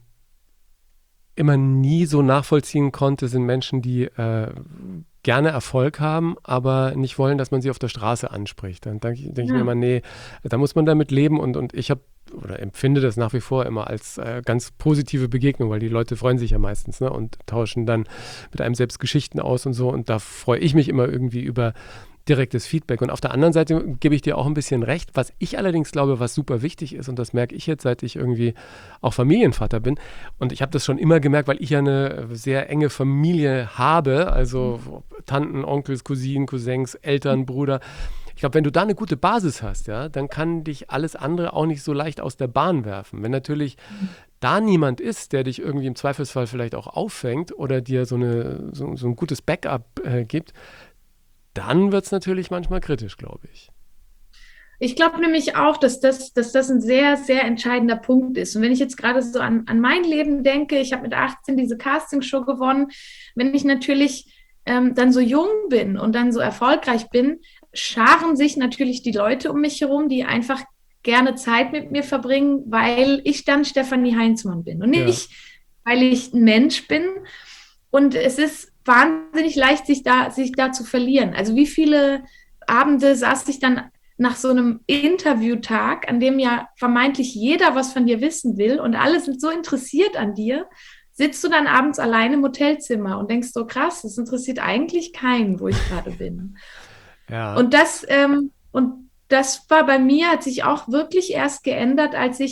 immer nie so nachvollziehen konnte, sind Menschen, die gerne Erfolg haben, aber nicht wollen, dass man sie auf der Straße anspricht. Dann denk ich mir Ja. immer, nee, da muss man damit leben und ich habe oder empfinde das nach wie vor immer als ganz positive Begegnung, weil die Leute freuen sich ja meistens, ne, und tauschen dann mit einem selbst Geschichten aus und so und da freue ich mich immer irgendwie über direktes Feedback. Und auf der anderen Seite gebe ich dir auch ein bisschen recht, was ich allerdings glaube, was super wichtig ist, und das merke ich jetzt, seit ich irgendwie auch Familienvater bin. Und ich habe das schon immer gemerkt, weil ich ja eine sehr enge Familie habe, also Tanten, Onkels, Cousinen, Cousins, Eltern, Bruder. Ich glaube, wenn du da eine gute Basis hast, ja, dann kann dich alles andere auch nicht so leicht aus der Bahn werfen. Wenn natürlich da niemand ist, der dich irgendwie im Zweifelsfall vielleicht auch auffängt oder dir so ein gutes Backup gibt, dann wird es natürlich manchmal kritisch, glaube ich. Ich glaube nämlich auch, dass das ein sehr, sehr entscheidender Punkt ist. Und wenn ich jetzt gerade so an mein Leben denke, ich habe mit 18 diese Castingshow gewonnen, wenn ich natürlich dann so jung bin und dann so erfolgreich bin, scharen sich natürlich die Leute um mich herum, die einfach gerne Zeit mit mir verbringen, weil ich dann Stefanie Heinzmann bin und Ja, nicht, weil ich ein Mensch bin. Und es ist wahnsinnig leicht, sich da zu verlieren. Also wie viele Abende saß ich dann nach so einem Interviewtag, an dem ja vermeintlich jeder was von dir wissen will und alle sind so interessiert an dir, sitzt du dann abends allein im Hotelzimmer und denkst so, krass, das interessiert eigentlich keinen, wo ich gerade bin. ja, Und das war bei mir, hat sich auch wirklich erst geändert, als ich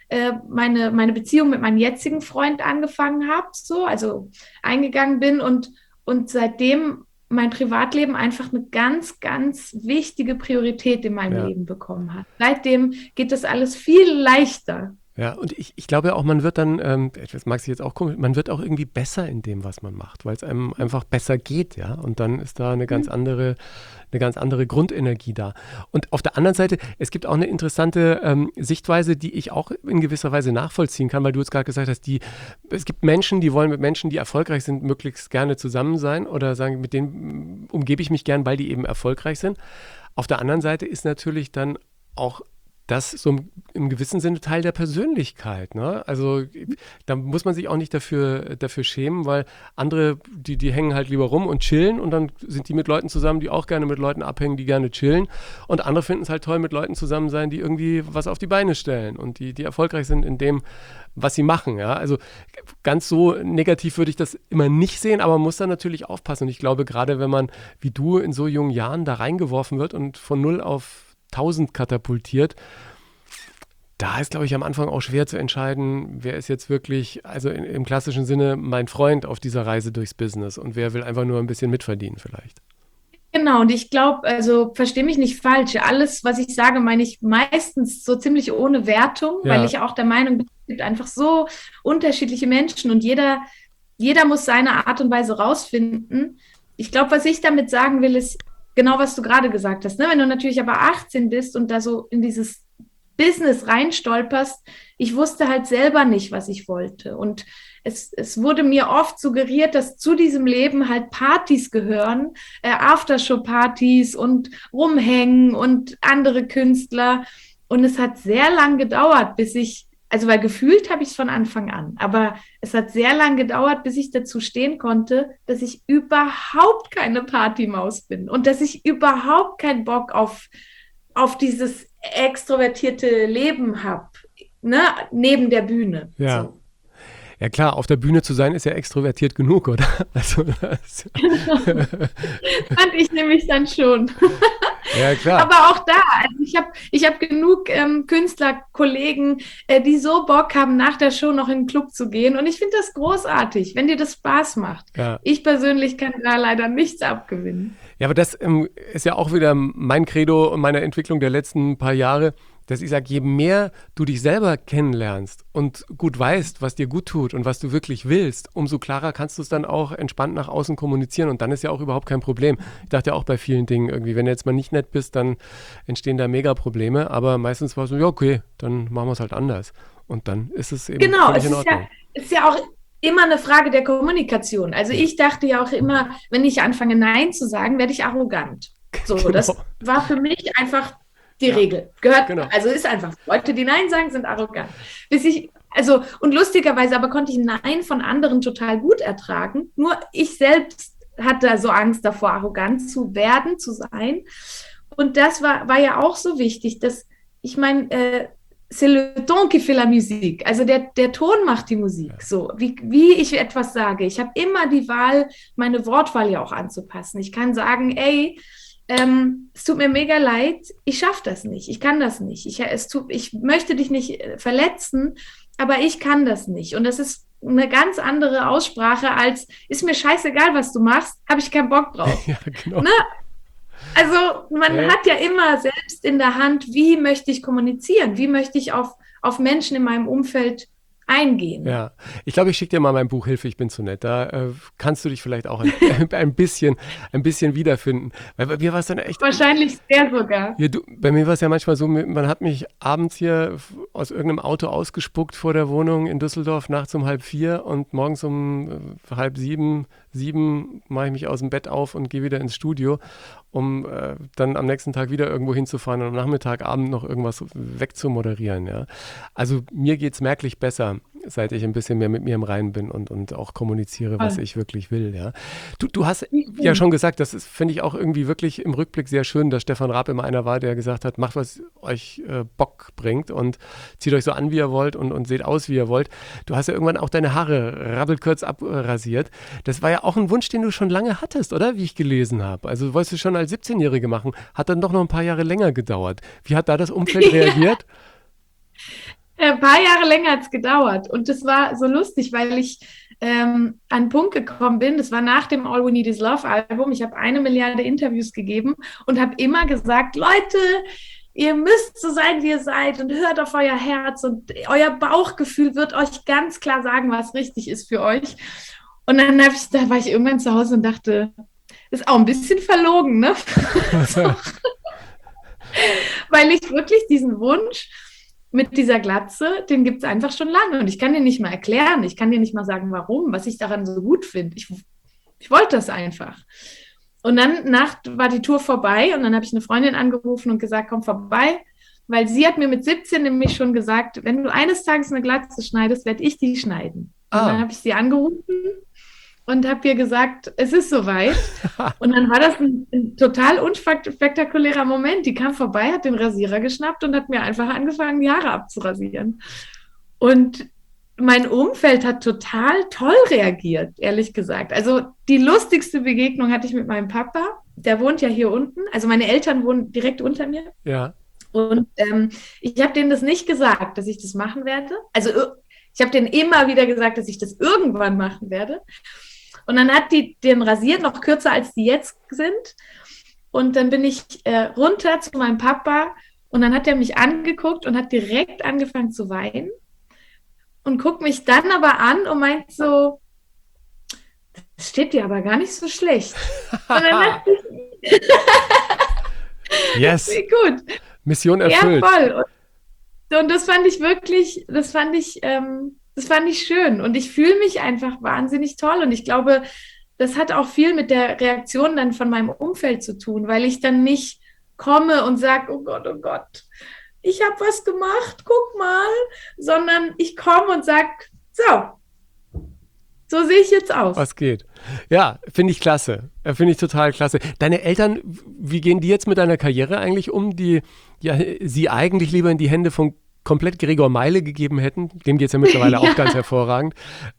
meine Beziehung mit meinem jetzigen Freund angefangen habe, so, also eingegangen bin und seitdem mein Privatleben einfach eine ganz, ganz wichtige Priorität in meinem Leben bekommen hat. Seitdem geht das alles viel leichter. Ja, und ich glaube ja auch, man wird dann, das mag sich jetzt auch komisch, man wird auch irgendwie besser in dem, was man macht, weil es einem einfach besser geht, ja. Und dann ist da eine ganz andere Grundenergie da. Und auf der anderen Seite, es gibt auch eine interessante Sichtweise, die ich auch in gewisser Weise nachvollziehen kann, weil du jetzt gerade gesagt hast, es gibt Menschen, die wollen mit Menschen, die erfolgreich sind, möglichst gerne zusammen sein oder sagen, mit denen umgebe ich mich gern, weil die eben erfolgreich sind. Auf der anderen Seite ist natürlich dann auch das so im gewissen Sinne Teil der Persönlichkeit, ne? Also da muss man sich auch nicht dafür schämen, weil andere, die hängen halt lieber rum und chillen und dann sind die mit Leuten zusammen, die auch gerne mit Leuten abhängen, die gerne chillen und andere finden es halt toll, mit Leuten zusammen sein, die irgendwie was auf die Beine stellen und die erfolgreich sind in dem, was sie machen, ja? Also ganz so negativ würde ich das immer nicht sehen, aber man muss da natürlich aufpassen und ich glaube, gerade wenn man, wie du, in so jungen Jahren da reingeworfen wird und von 0 auf 1000 katapultiert. Da ist, glaube ich, am Anfang auch schwer zu entscheiden, wer ist jetzt wirklich, also im klassischen Sinne, mein Freund auf dieser Reise durchs Business und wer will einfach nur ein bisschen mitverdienen vielleicht. Genau, und ich glaube, also verstehe mich nicht falsch. Alles, was ich sage, meine ich meistens so ziemlich ohne Wertung, weil ich auch der Meinung bin, es gibt einfach so unterschiedliche Menschen und jeder muss seine Art und Weise rausfinden. Ich glaube, was ich damit sagen will, ist genau, was du gerade gesagt hast. Ne? Wenn du natürlich aber 18 bist und da so in dieses Business reinstolperst, ich wusste halt selber nicht, was ich wollte. Und es wurde mir oft suggeriert, dass zu diesem Leben halt Partys gehören, Aftershow-Partys und Rumhängen und andere Künstler. Und es hat sehr lang gedauert, weil gefühlt habe ich es von Anfang an, aber es hat sehr lang gedauert, bis ich dazu stehen konnte, dass ich überhaupt keine Partymaus bin und dass ich überhaupt keinen Bock auf dieses extrovertierte Leben habe, ne? Neben der Bühne. Ja. So. Ja klar, auf der Bühne zu sein ist ja extrovertiert genug, oder? Also Fand ich nämlich dann schon. Ja, klar. Aber auch da, also ich hab genug Künstlerkollegen, die so Bock haben, nach der Show noch in den Club zu gehen. Und ich finde das großartig, wenn dir das Spaß macht. Ja. Ich persönlich kann da leider nichts abgewinnen. Ja, aber das ist ja auch wieder mein Credo und meine Entwicklung der letzten paar Jahre, dass ich sage, je mehr du dich selber kennenlernst und gut weißt, was dir gut tut und was du wirklich willst, umso klarer kannst du es dann auch entspannt nach außen kommunizieren und dann ist ja auch überhaupt kein Problem. Ich dachte ja auch bei vielen Dingen irgendwie, wenn du jetzt mal nicht nett bist, dann entstehen da Mega-Probleme, aber meistens war es so, ja okay, dann machen wir es halt anders und dann ist es eben völlig in Ordnung. Es ist ja auch immer eine Frage der Kommunikation. Also ich dachte ja auch immer, wenn ich anfange Nein zu sagen, werde ich arrogant. So, genau. Das war für mich einfach die Regel. Also ist einfach. Leute, die Nein sagen, sind arrogant. Und lustigerweise aber konnte ich Nein von anderen total gut ertragen. Nur ich selbst hatte so Angst davor, arrogant zu werden, zu sein. Und das war ja auch so wichtig, dass, ich meine, c'est le ton qui fait la musique. Also der Ton macht die Musik. So, wie ich etwas sage. Ich habe immer die Wahl, meine Wortwahl ja auch anzupassen. Ich kann sagen, ey, es tut mir mega leid, ich schaffe das nicht, ich kann das nicht. Ich möchte dich nicht verletzen, aber ich kann das nicht. Und das ist eine ganz andere Aussprache als, ist mir scheißegal, was du machst, habe ich keinen Bock drauf. Ja, genau. Ne? Also man hat ja immer selbst in der Hand, wie möchte ich kommunizieren, wie möchte ich auf Menschen in meinem Umfeld eingehen. Ja, ich glaube, ich schicke dir mal mein Buch Hilfe, ich bin zu nett. Da kannst du dich vielleicht auch ein bisschen wiederfinden. Weil bei mir war es dann echt... Wahrscheinlich sehr sogar. Ja, bei mir war es ja manchmal so, man hat mich abends hier aus irgendeinem Auto ausgespuckt vor der Wohnung in Düsseldorf, nachts um 3:30 und morgens um 6:30, 7 mache ich mich aus dem Bett auf und gehe wieder ins Studio, um dann am nächsten Tag wieder irgendwo hinzufahren und am Nachmittag, Abend noch irgendwas wegzumoderieren. Ja. Also mir geht es merklich besser, seit ich ein bisschen mehr mit mir im Reinen bin und auch kommuniziere, was ich wirklich will. Ja. Du hast ja schon gesagt, das finde ich auch irgendwie wirklich im Rückblick sehr schön, dass Stefan Raab immer einer war, der gesagt hat, macht, was euch Bock bringt und zieht euch so an, wie ihr wollt und seht aus, wie ihr wollt. Du hast ja irgendwann auch deine Haare rabbelkurz abrasiert. Das war ja auch ein Wunsch, den du schon lange hattest, oder? Wie ich gelesen habe. Also wolltest du schon als 17-Jährige machen, hat dann doch noch ein paar Jahre länger gedauert. Wie hat da das Umfeld reagiert? Ein paar Jahre länger hat es gedauert. Und das war so lustig, weil ich an einen Punkt gekommen bin. Das war nach dem All We Need Is Love Album. Ich habe 1 Milliarde Interviews gegeben und habe immer gesagt, Leute, ihr müsst so sein, wie ihr seid und hört auf euer Herz und euer Bauchgefühl wird euch ganz klar sagen, was richtig ist für euch. Und dann war ich irgendwann zu Hause und dachte, das ist auch ein bisschen verlogen, ne? Weil ich wirklich diesen Wunsch mit dieser Glatze, den gibt es einfach schon lange. Und ich kann dir nicht mal erklären, ich kann dir nicht mal sagen, warum, was ich daran so gut finde. Ich wollte das einfach. Und dann war die Tour vorbei und dann habe ich eine Freundin angerufen und gesagt, komm vorbei, weil sie hat mir mit 17 nämlich schon gesagt, wenn du eines Tages eine Glatze schneidest, werde ich die schneiden. Und dann habe ich sie angerufen und habe ihr gesagt, es ist soweit. Und dann war das ein total unspektakulärer Moment. Die kam vorbei, hat den Rasierer geschnappt und hat mir einfach angefangen, die Haare abzurasieren. Und mein Umfeld hat total toll reagiert, ehrlich gesagt. Also die lustigste Begegnung hatte ich mit meinem Papa. Der wohnt ja hier unten. Also meine Eltern wohnen direkt unter mir. Ja. Und ich habe denen das nicht gesagt, dass ich das machen werde. Also ich habe denen immer wieder gesagt, dass ich das irgendwann machen werde. Und dann hat die den rasiert, noch kürzer als die jetzt sind. Und dann bin ich runter zu meinem Papa und dann hat er mich angeguckt und hat direkt angefangen zu weinen und guckt mich dann aber an und meint so, das steht dir aber gar nicht so schlecht. Und dann dachte ich, yes, gut. Mission erfüllt. Ja, voll. Und das fand ich wirklich, das fand ich schön und ich fühle mich einfach wahnsinnig toll und ich glaube, das hat auch viel mit der Reaktion dann von meinem Umfeld zu tun, weil ich dann nicht komme und sage, oh Gott, ich habe was gemacht, guck mal, sondern ich komme und sage, so sehe ich jetzt aus. Was geht? Ja, finde ich klasse. Finde ich total klasse. Deine Eltern, wie gehen die jetzt mit deiner Karriere eigentlich um, die ja sie eigentlich lieber in die Hände von komplett Gregor Meile gegeben hätten? Dem geht es ja mittlerweile auch ganz hervorragend.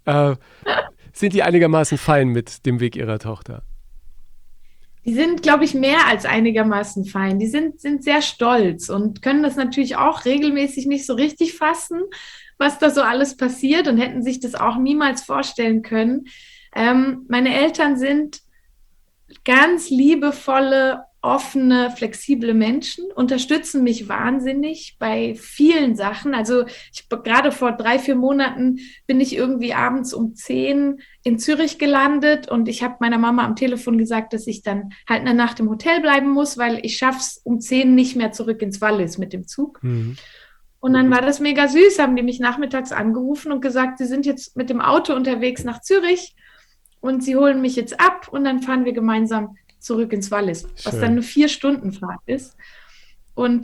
Sind die einigermaßen fein mit dem Weg ihrer Tochter? Die sind, glaube ich, mehr als einigermaßen fein. Die sind sehr stolz und können das natürlich auch regelmäßig nicht so richtig fassen, was da so alles passiert und hätten sich das auch niemals vorstellen können. Meine Eltern sind ganz liebevolle, offene, flexible Menschen, unterstützen mich wahnsinnig bei vielen Sachen. Also gerade vor 3-4 Monaten bin ich irgendwie abends um 10 in Zürich gelandet und ich habe meiner Mama am Telefon gesagt, dass ich dann halt eine Nacht im Hotel bleiben muss, weil ich schaff's um 10 nicht mehr zurück ins Wallis mit dem Zug. Mhm. Und dann war das mega süß, haben die mich nachmittags angerufen und gesagt, sie sind jetzt mit dem Auto unterwegs nach Zürich und sie holen mich jetzt ab und dann fahren wir gemeinsam zurück ins Wallis, was dann eine 4-Stunden-Fahrt ist. Und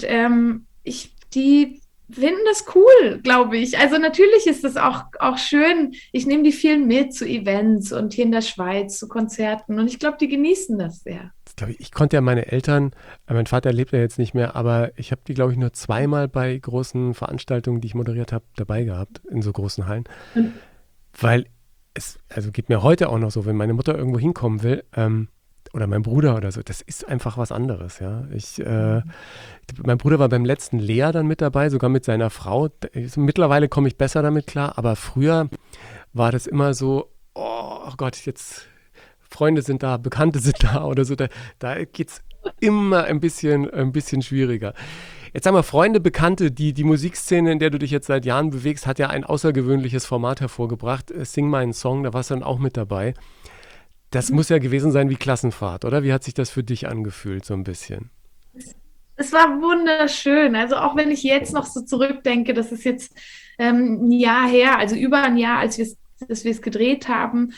die finden das cool, glaube ich. Also natürlich ist das auch schön. Ich nehme die vielen mit zu Events und hier in der Schweiz zu Konzerten und ich glaube, die genießen das sehr. Ich konnte ja meine Eltern, mein Vater lebt ja jetzt nicht mehr, aber ich habe die, glaube ich, nur zweimal bei großen Veranstaltungen, die ich moderiert habe, dabei gehabt, in so großen Hallen. Weil also geht mir heute auch noch so, wenn meine Mutter irgendwo hinkommen will, oder mein Bruder oder so, das ist einfach was anderes, ja. Mein Bruder war beim letzten Lea dann mit dabei, sogar mit seiner Frau. Mittlerweile komme ich besser damit klar, aber früher war das immer so, oh Gott, jetzt Freunde sind da, Bekannte sind da oder so, da geht es immer ein bisschen schwieriger. Jetzt haben wir Freunde, Bekannte, die Musikszene, in der du dich jetzt seit Jahren bewegst, hat ja ein außergewöhnliches Format hervorgebracht. Sing meinen Song, da warst du dann auch mit dabei. Das muss ja gewesen sein wie Klassenfahrt, oder? Wie hat sich das für dich angefühlt, so ein bisschen? Es war wunderschön. Also auch wenn ich jetzt noch so zurückdenke, das ist jetzt ein Jahr her, also über ein Jahr, als wir es gedreht haben.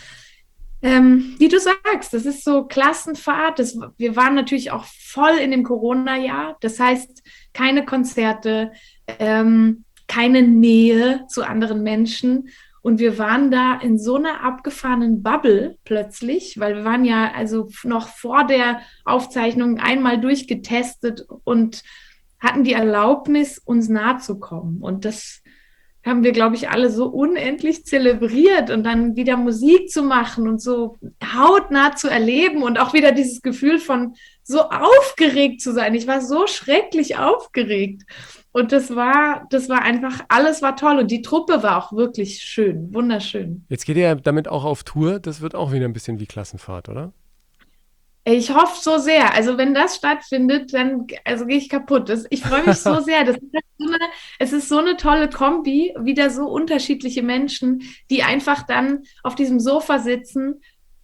Wie du sagst, das ist so Klassenfahrt. Wir waren natürlich auch voll in dem Corona-Jahr. Das heißt, keine Konzerte, keine Nähe zu anderen Menschen. Und wir waren da in so einer abgefahrenen Bubble plötzlich, weil wir waren ja also noch vor der Aufzeichnung einmal durchgetestet und hatten die Erlaubnis, uns nahe zu kommen. Und das haben wir, glaube ich, alle so unendlich zelebriert und dann wieder Musik zu machen und so hautnah zu erleben und auch wieder dieses Gefühl von so aufgeregt zu sein. Ich war so schrecklich aufgeregt und das war einfach, alles war toll und die Truppe war auch wirklich schön, wunderschön. Jetzt geht ihr ja damit auch auf Tour. Das wird auch wieder ein bisschen wie Klassenfahrt, oder? Ich hoffe so sehr. Also wenn das stattfindet, dann also gehe ich kaputt. Ich freue mich so sehr. Es ist so eine tolle Kombi, wieder so unterschiedliche Menschen, die einfach dann auf diesem Sofa sitzen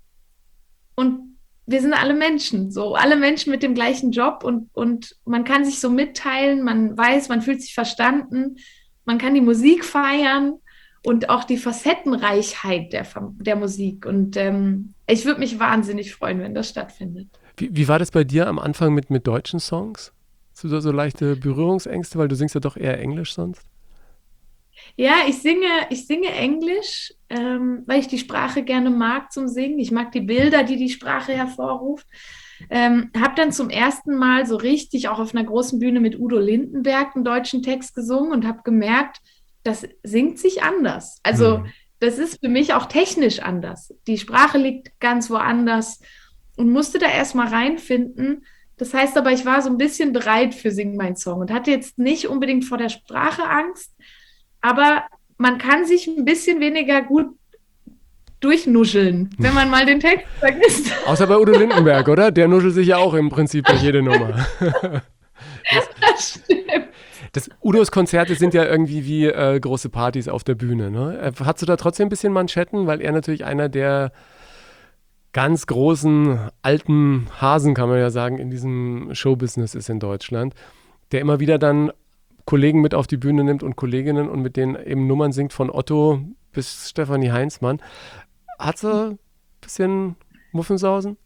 und wir sind alle Menschen, so alle Menschen mit dem gleichen Job und man kann sich so mitteilen, man weiß, man fühlt sich verstanden, man kann die Musik feiern und auch die Facettenreichheit der Musik. Und ich würde mich wahnsinnig freuen, wenn das stattfindet. Wie war das bei dir am Anfang mit deutschen Songs? Hast du da so leichte Berührungsängste, weil du singst ja doch eher Englisch sonst? Ja, ich singe Englisch, weil ich die Sprache gerne mag zum Singen. Ich mag die Bilder, die die Sprache hervorruft. Habe dann zum ersten Mal so richtig auch auf einer großen Bühne mit Udo Lindenberg einen deutschen Text gesungen und habe gemerkt, das singt sich anders. Also das ist für mich auch technisch anders. Die Sprache liegt ganz woanders und musste da erstmal reinfinden. Das heißt aber, ich war so ein bisschen bereit für Sing mein Song und hatte jetzt nicht unbedingt vor der Sprache Angst, aber man kann sich ein bisschen weniger gut durchnuscheln, wenn man mal den Text vergisst. Außer bei Udo Lindenberg, oder? Der nuschelt sich ja auch im Prinzip durch jede Nummer. Das stimmt. Udos Konzerte sind ja irgendwie wie große Partys auf der Bühne. Ne? Hast du da trotzdem ein bisschen Manschetten? Weil er natürlich einer der ganz großen alten Hasen, kann man ja sagen, in diesem Showbusiness ist in Deutschland, der immer wieder dann Kollegen mit auf die Bühne nimmt und Kolleginnen und mit denen eben Nummern singt von Otto bis Stefanie Heinzmann. Hat sie ein bisschen Muffensausen?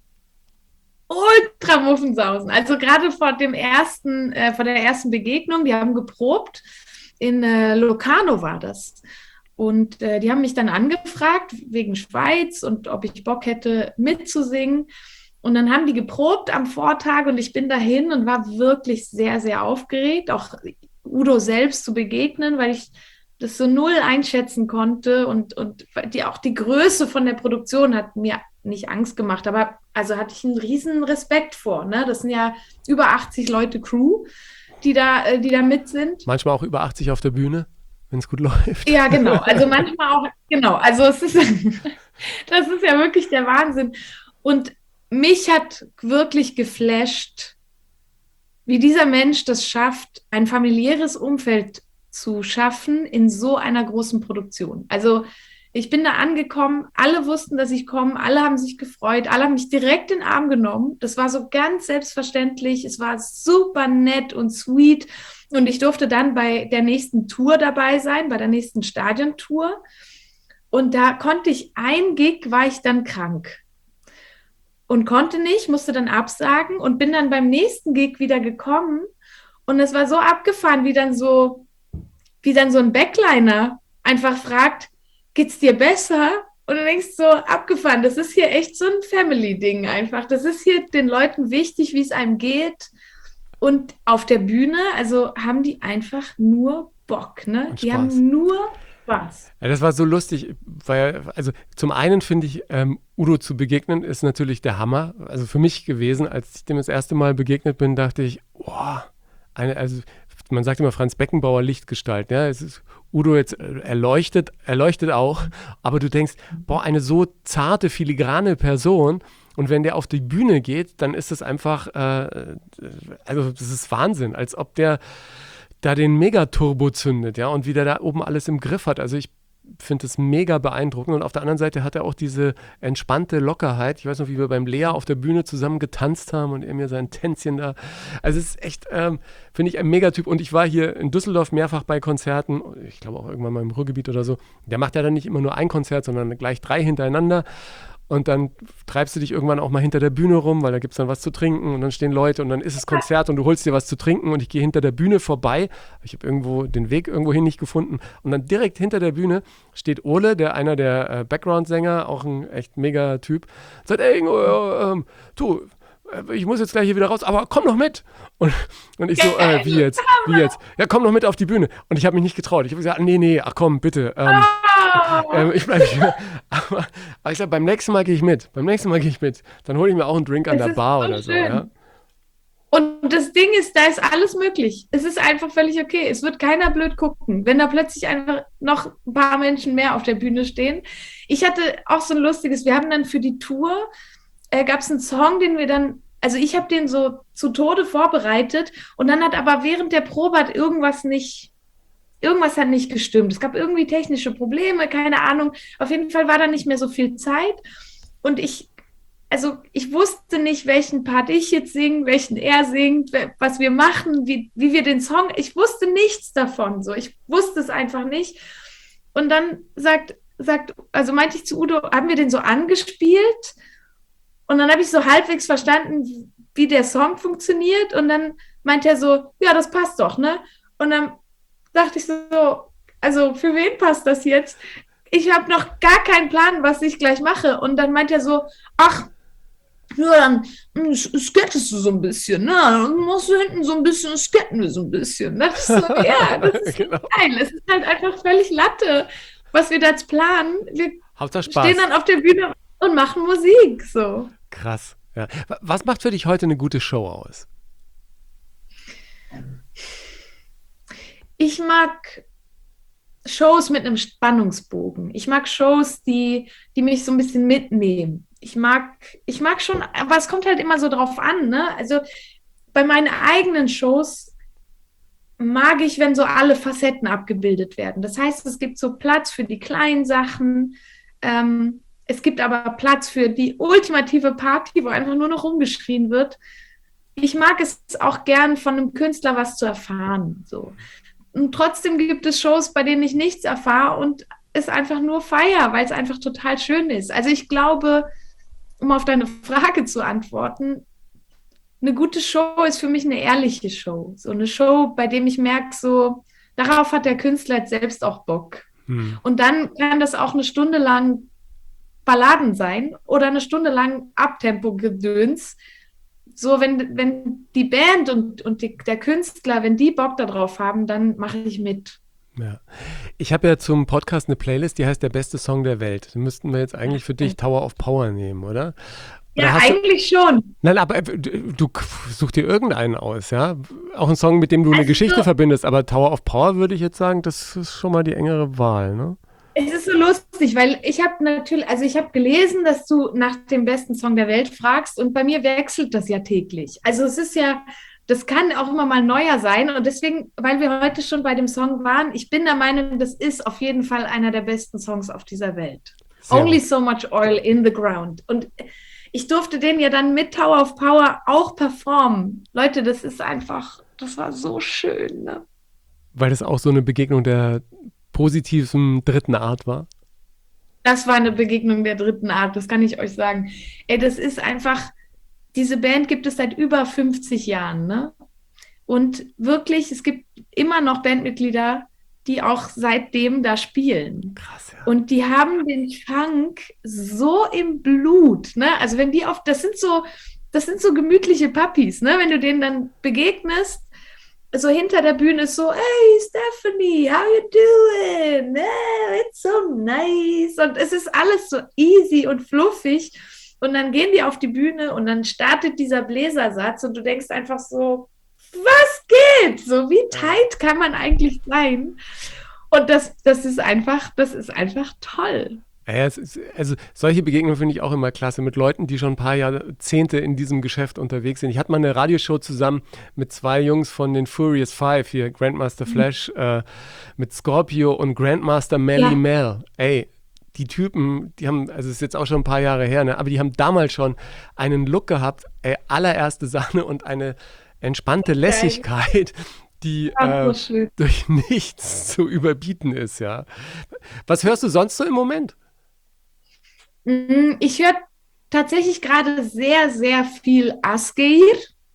Ultra Muffensausen. Also gerade vor der ersten Begegnung, die haben geprobt, in Locarno war das. Und die haben mich dann angefragt wegen Schweiz und ob ich Bock hätte mitzusingen. Und dann haben die geprobt am Vortag und ich bin dahin und war wirklich sehr, sehr aufgeregt, auch Udo selbst zu begegnen, weil ich das so null einschätzen konnte und auch die Größe von der Produktion hat mir nicht Angst gemacht, aber also hatte ich einen riesen Respekt vor. Ne? Das sind ja über 80 Leute Crew, die da mit sind. Manchmal auch über 80 auf der Bühne, wenn es gut läuft. Ja, genau. Also manchmal auch, genau. Also das ist ja wirklich der Wahnsinn. Und mich hat wirklich geflasht, wie dieser Mensch das schafft, ein familiäres Umfeld zu schaffen in so einer großen Produktion. Also ich bin da angekommen, alle wussten, dass ich komme, alle haben sich gefreut, alle haben mich direkt in den Arm genommen. Das war so ganz selbstverständlich, es war super nett und sweet und ich durfte dann bei der nächsten Tour dabei sein, bei der nächsten Stadiontour und da konnte ich, ein Gig war ich dann krank und konnte nicht, musste dann absagen und bin dann beim nächsten Gig wieder gekommen und es war so abgefahren, wie dann so ein Backliner einfach fragt, geht's dir besser? Und du denkst so, abgefahren, das ist hier echt so ein Family-Ding einfach. Das ist hier den Leuten wichtig, wie es einem geht. Und auf der Bühne, also haben die einfach nur Bock, ne? Die haben nur Spaß. Ja, das war so lustig, weil, also zum einen finde ich, Udo zu begegnen ist natürlich der Hammer. Also für mich gewesen, als ich dem das erste Mal begegnet bin, dachte ich, also man sagt immer Franz Beckenbauer Lichtgestalt, ja, es ist Udo jetzt erleuchtet auch, aber du denkst, boah, eine so zarte, filigrane Person und wenn der auf die Bühne geht, dann ist das einfach, also das ist Wahnsinn, als ob der da den Megaturbo zündet, ja, und wie der da oben alles im Griff hat. Also ich finde es mega beeindruckend und auf der anderen Seite hat er auch diese entspannte Lockerheit. Ich weiß noch, wie wir beim Lea auf der Bühne zusammen getanzt haben und er mir sein Tänzchen da. Also es ist echt, finde ich, ein Megatyp und ich war hier in Düsseldorf mehrfach bei Konzerten, ich glaube auch irgendwann mal im Ruhrgebiet oder so. Der macht ja dann nicht immer nur ein Konzert, sondern gleich 3 hintereinander. Und dann treibst du dich irgendwann auch mal hinter der Bühne rum, weil da gibt es dann was zu trinken und dann stehen Leute und dann ist es Konzert und du holst dir was zu trinken und ich gehe hinter der Bühne vorbei. Ich habe den Weg irgendwohin nicht gefunden und dann direkt hinter der Bühne steht Ole, einer der Background-Sänger, auch ein echt mega Typ. Sagt, ey, du, ich muss jetzt gleich hier wieder raus, aber komm noch mit. Und ich so, wie jetzt? Ja, komm noch mit auf die Bühne. Und ich habe mich nicht getraut. Ich habe gesagt, nee, ach komm, bitte. Ich bleibe hier. Aber ich sage, beim nächsten Mal gehe ich mit. Dann hole ich mir auch einen Drink an der Bar oder so. Ja? Und das Ding ist, da ist alles möglich. Es ist einfach völlig okay. Es wird keiner blöd gucken, wenn da plötzlich einfach noch ein paar Menschen mehr auf der Bühne stehen. Ich hatte auch so ein lustiges, wir haben dann für die Tour, gab es einen Song, den wir dann, also ich habe den so zu Tode vorbereitet und dann hat aber während der Probe irgendwas hat nicht gestimmt. Es gab irgendwie technische Probleme, keine Ahnung. Auf jeden Fall war da nicht mehr so viel Zeit und ich wusste nicht, welchen Part ich jetzt singe, welchen er singt, was wir machen, wie wir den Song, ich wusste nichts davon, so. Ich wusste es einfach nicht. Und dann meinte ich zu Udo, haben wir den so angespielt? Und dann habe ich so halbwegs verstanden, wie der Song funktioniert. Und dann meinte er so, ja, das passt doch, ne? Und dann dachte ich so, also für wen passt das jetzt? Ich habe noch gar keinen Plan, was ich gleich mache. Und dann meint er so, ach, ja, dann skettest du so ein bisschen, ne? Dann musst du hinten so ein bisschen, sketten wir so ein bisschen. Das ist so, ja, das ist Genau. geil. Es ist halt einfach völlig Latte, was wir da jetzt planen. Wir Hauptsache Spaß. stehen dann auf der Bühne und machen Musik, so. Krass. Ja. Was macht für dich heute eine gute Show aus? Ich mag Shows mit einem Spannungsbogen. Ich mag Shows, die mich so ein bisschen mitnehmen. Ich mag schon, aber es kommt halt immer so drauf an, ne? Also bei meinen eigenen Shows mag ich, wenn so alle Facetten abgebildet werden. Das heißt, es gibt so Platz für die kleinen Sachen. Es gibt aber Platz für die ultimative Party, wo einfach nur noch rumgeschrien wird. Ich mag es auch gern, von einem Künstler was zu erfahren. So. Und trotzdem gibt es Shows, bei denen ich nichts erfahre und es einfach nur feiere, weil es einfach total schön ist. Also ich glaube, um auf deine Frage zu antworten, eine gute Show ist für mich eine ehrliche Show. So eine Show, bei dem ich merke, so, darauf hat der Künstler jetzt selbst auch Bock. Und dann kann das auch eine Stunde lang Balladen sein oder eine Stunde lang Abtempo-Gedöns. So, wenn die Band und der Künstler, wenn die Bock darauf haben, dann mache ich mit. Ja. Ich habe ja zum Podcast eine Playlist, die heißt Der beste Song der Welt. Den müssten wir jetzt eigentlich für dich Tower of Power nehmen, oder? Ja, eigentlich schon. Nein, aber du such dir irgendeinen aus, ja? Auch einen Song, mit dem du eine Geschichte verbindest, aber Tower of Power würde ich jetzt sagen, das ist schon mal die engere Wahl, ne? Es ist so lustig, weil ich habe gelesen, dass du nach dem besten Song der Welt fragst und bei mir wechselt das ja täglich. Also es ist ja, das kann auch immer mal neuer sein und deswegen, weil wir heute schon bei dem Song waren, ich bin der Meinung, das ist auf jeden Fall einer der besten Songs auf dieser Welt. Only so much oil in the ground. Und ich durfte den ja dann mit Tower of Power auch performen. Leute, das war so schön, ne? Weil das auch so eine Begegnung der positiven dritten Art war? Das war eine Begegnung der dritten Art, das kann ich euch sagen. Ey, das ist einfach, diese Band gibt es seit über 50 Jahren, ne? Und wirklich, es gibt immer noch Bandmitglieder, die auch seitdem da spielen. Krass, ja. Und die haben den Funk so im Blut, ne? Also wenn die das sind so gemütliche Puppies, ne? Wenn du denen dann begegnest, so hinter der Bühne ist so, hey Stephanie, how you doing? It's so nice. Und es ist alles so easy und fluffig. Und dann gehen die auf die Bühne und dann startet dieser Bläsersatz und du denkst einfach so, was geht? So, wie tight kann man eigentlich sein? Und das ist einfach toll. Ja, also solche Begegnungen finde ich auch immer klasse mit Leuten, die schon ein paar Jahrzehnte in diesem Geschäft unterwegs sind. Ich hatte mal eine Radioshow zusammen mit zwei Jungs von den Furious Five, hier Grandmaster Flash mit Scorpio und Grandmaster Melly Mel. Ey, die Typen, die haben, also es ist jetzt auch schon ein paar Jahre her, ne, aber die haben damals schon einen Look gehabt, allererste Sahne und eine entspannte Lässigkeit, die durch nichts zu überbieten ist, ja. Was hörst du sonst so im Moment? Ich höre tatsächlich gerade sehr, sehr viel Asgeir.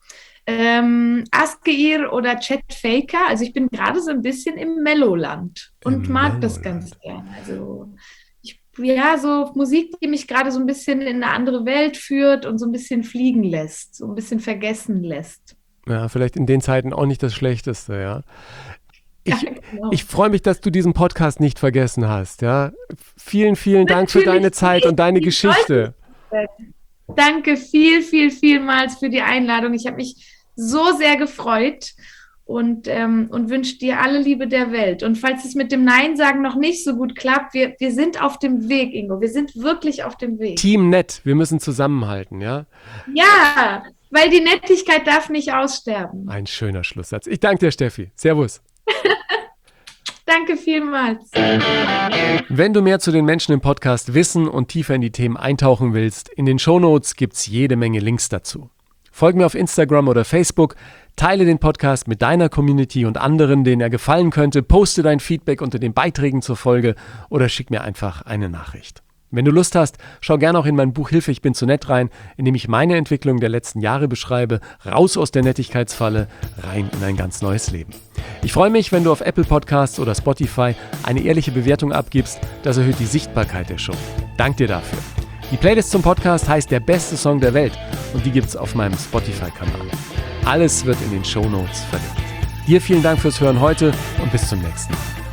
Asgeir oder Chet Faker. Also ich bin gerade so ein bisschen im Mellow-Land und mag das ganz gerne. Also ja, so Musik, die mich gerade so ein bisschen in eine andere Welt führt und so ein bisschen fliegen lässt, so ein bisschen vergessen lässt. Ja, vielleicht in den Zeiten auch nicht das Schlechteste, ja. Genau. Ich freue mich, dass du diesen Podcast nicht vergessen hast, ja. Vielen, vielen Dank für Natürlich deine Zeit nicht. und deine Die Geschichte. Danke vielmals für die Einladung. Ich habe mich so sehr gefreut und wünsche dir alle Liebe der Welt. Und falls es mit dem Nein sagen noch nicht so gut klappt, wir sind auf dem Weg, Ingo. Wir sind wirklich auf dem Weg. Team Nett, wir müssen zusammenhalten, ja. Ja, weil die Nettigkeit darf nicht aussterben. Ein schöner Schlusssatz. Ich danke dir, Steffi. Servus. Danke vielmals. Wenn du mehr zu den Menschen im Podcast wissen und tiefer in die Themen eintauchen willst, in den Shownotes gibt's jede Menge Links dazu. Folg mir auf Instagram oder Facebook, teile den Podcast mit deiner Community und anderen, denen er gefallen könnte, poste dein Feedback unter den Beiträgen zur Folge oder schick mir einfach eine Nachricht. Wenn du Lust hast, schau gerne auch in mein Buch Hilfe, ich bin zu nett rein, in dem ich meine Entwicklung der letzten Jahre beschreibe, raus aus der Nettigkeitsfalle, rein in ein ganz neues Leben. Ich freue mich, wenn du auf Apple Podcasts oder Spotify eine ehrliche Bewertung abgibst, das erhöht die Sichtbarkeit der Show. Dank dir dafür. Die Playlist zum Podcast heißt Der beste Song der Welt und die gibt's auf meinem Spotify-Kanal. Alles wird in den Shownotes verlinkt. Dir vielen Dank fürs Hören heute und bis zum nächsten Mal.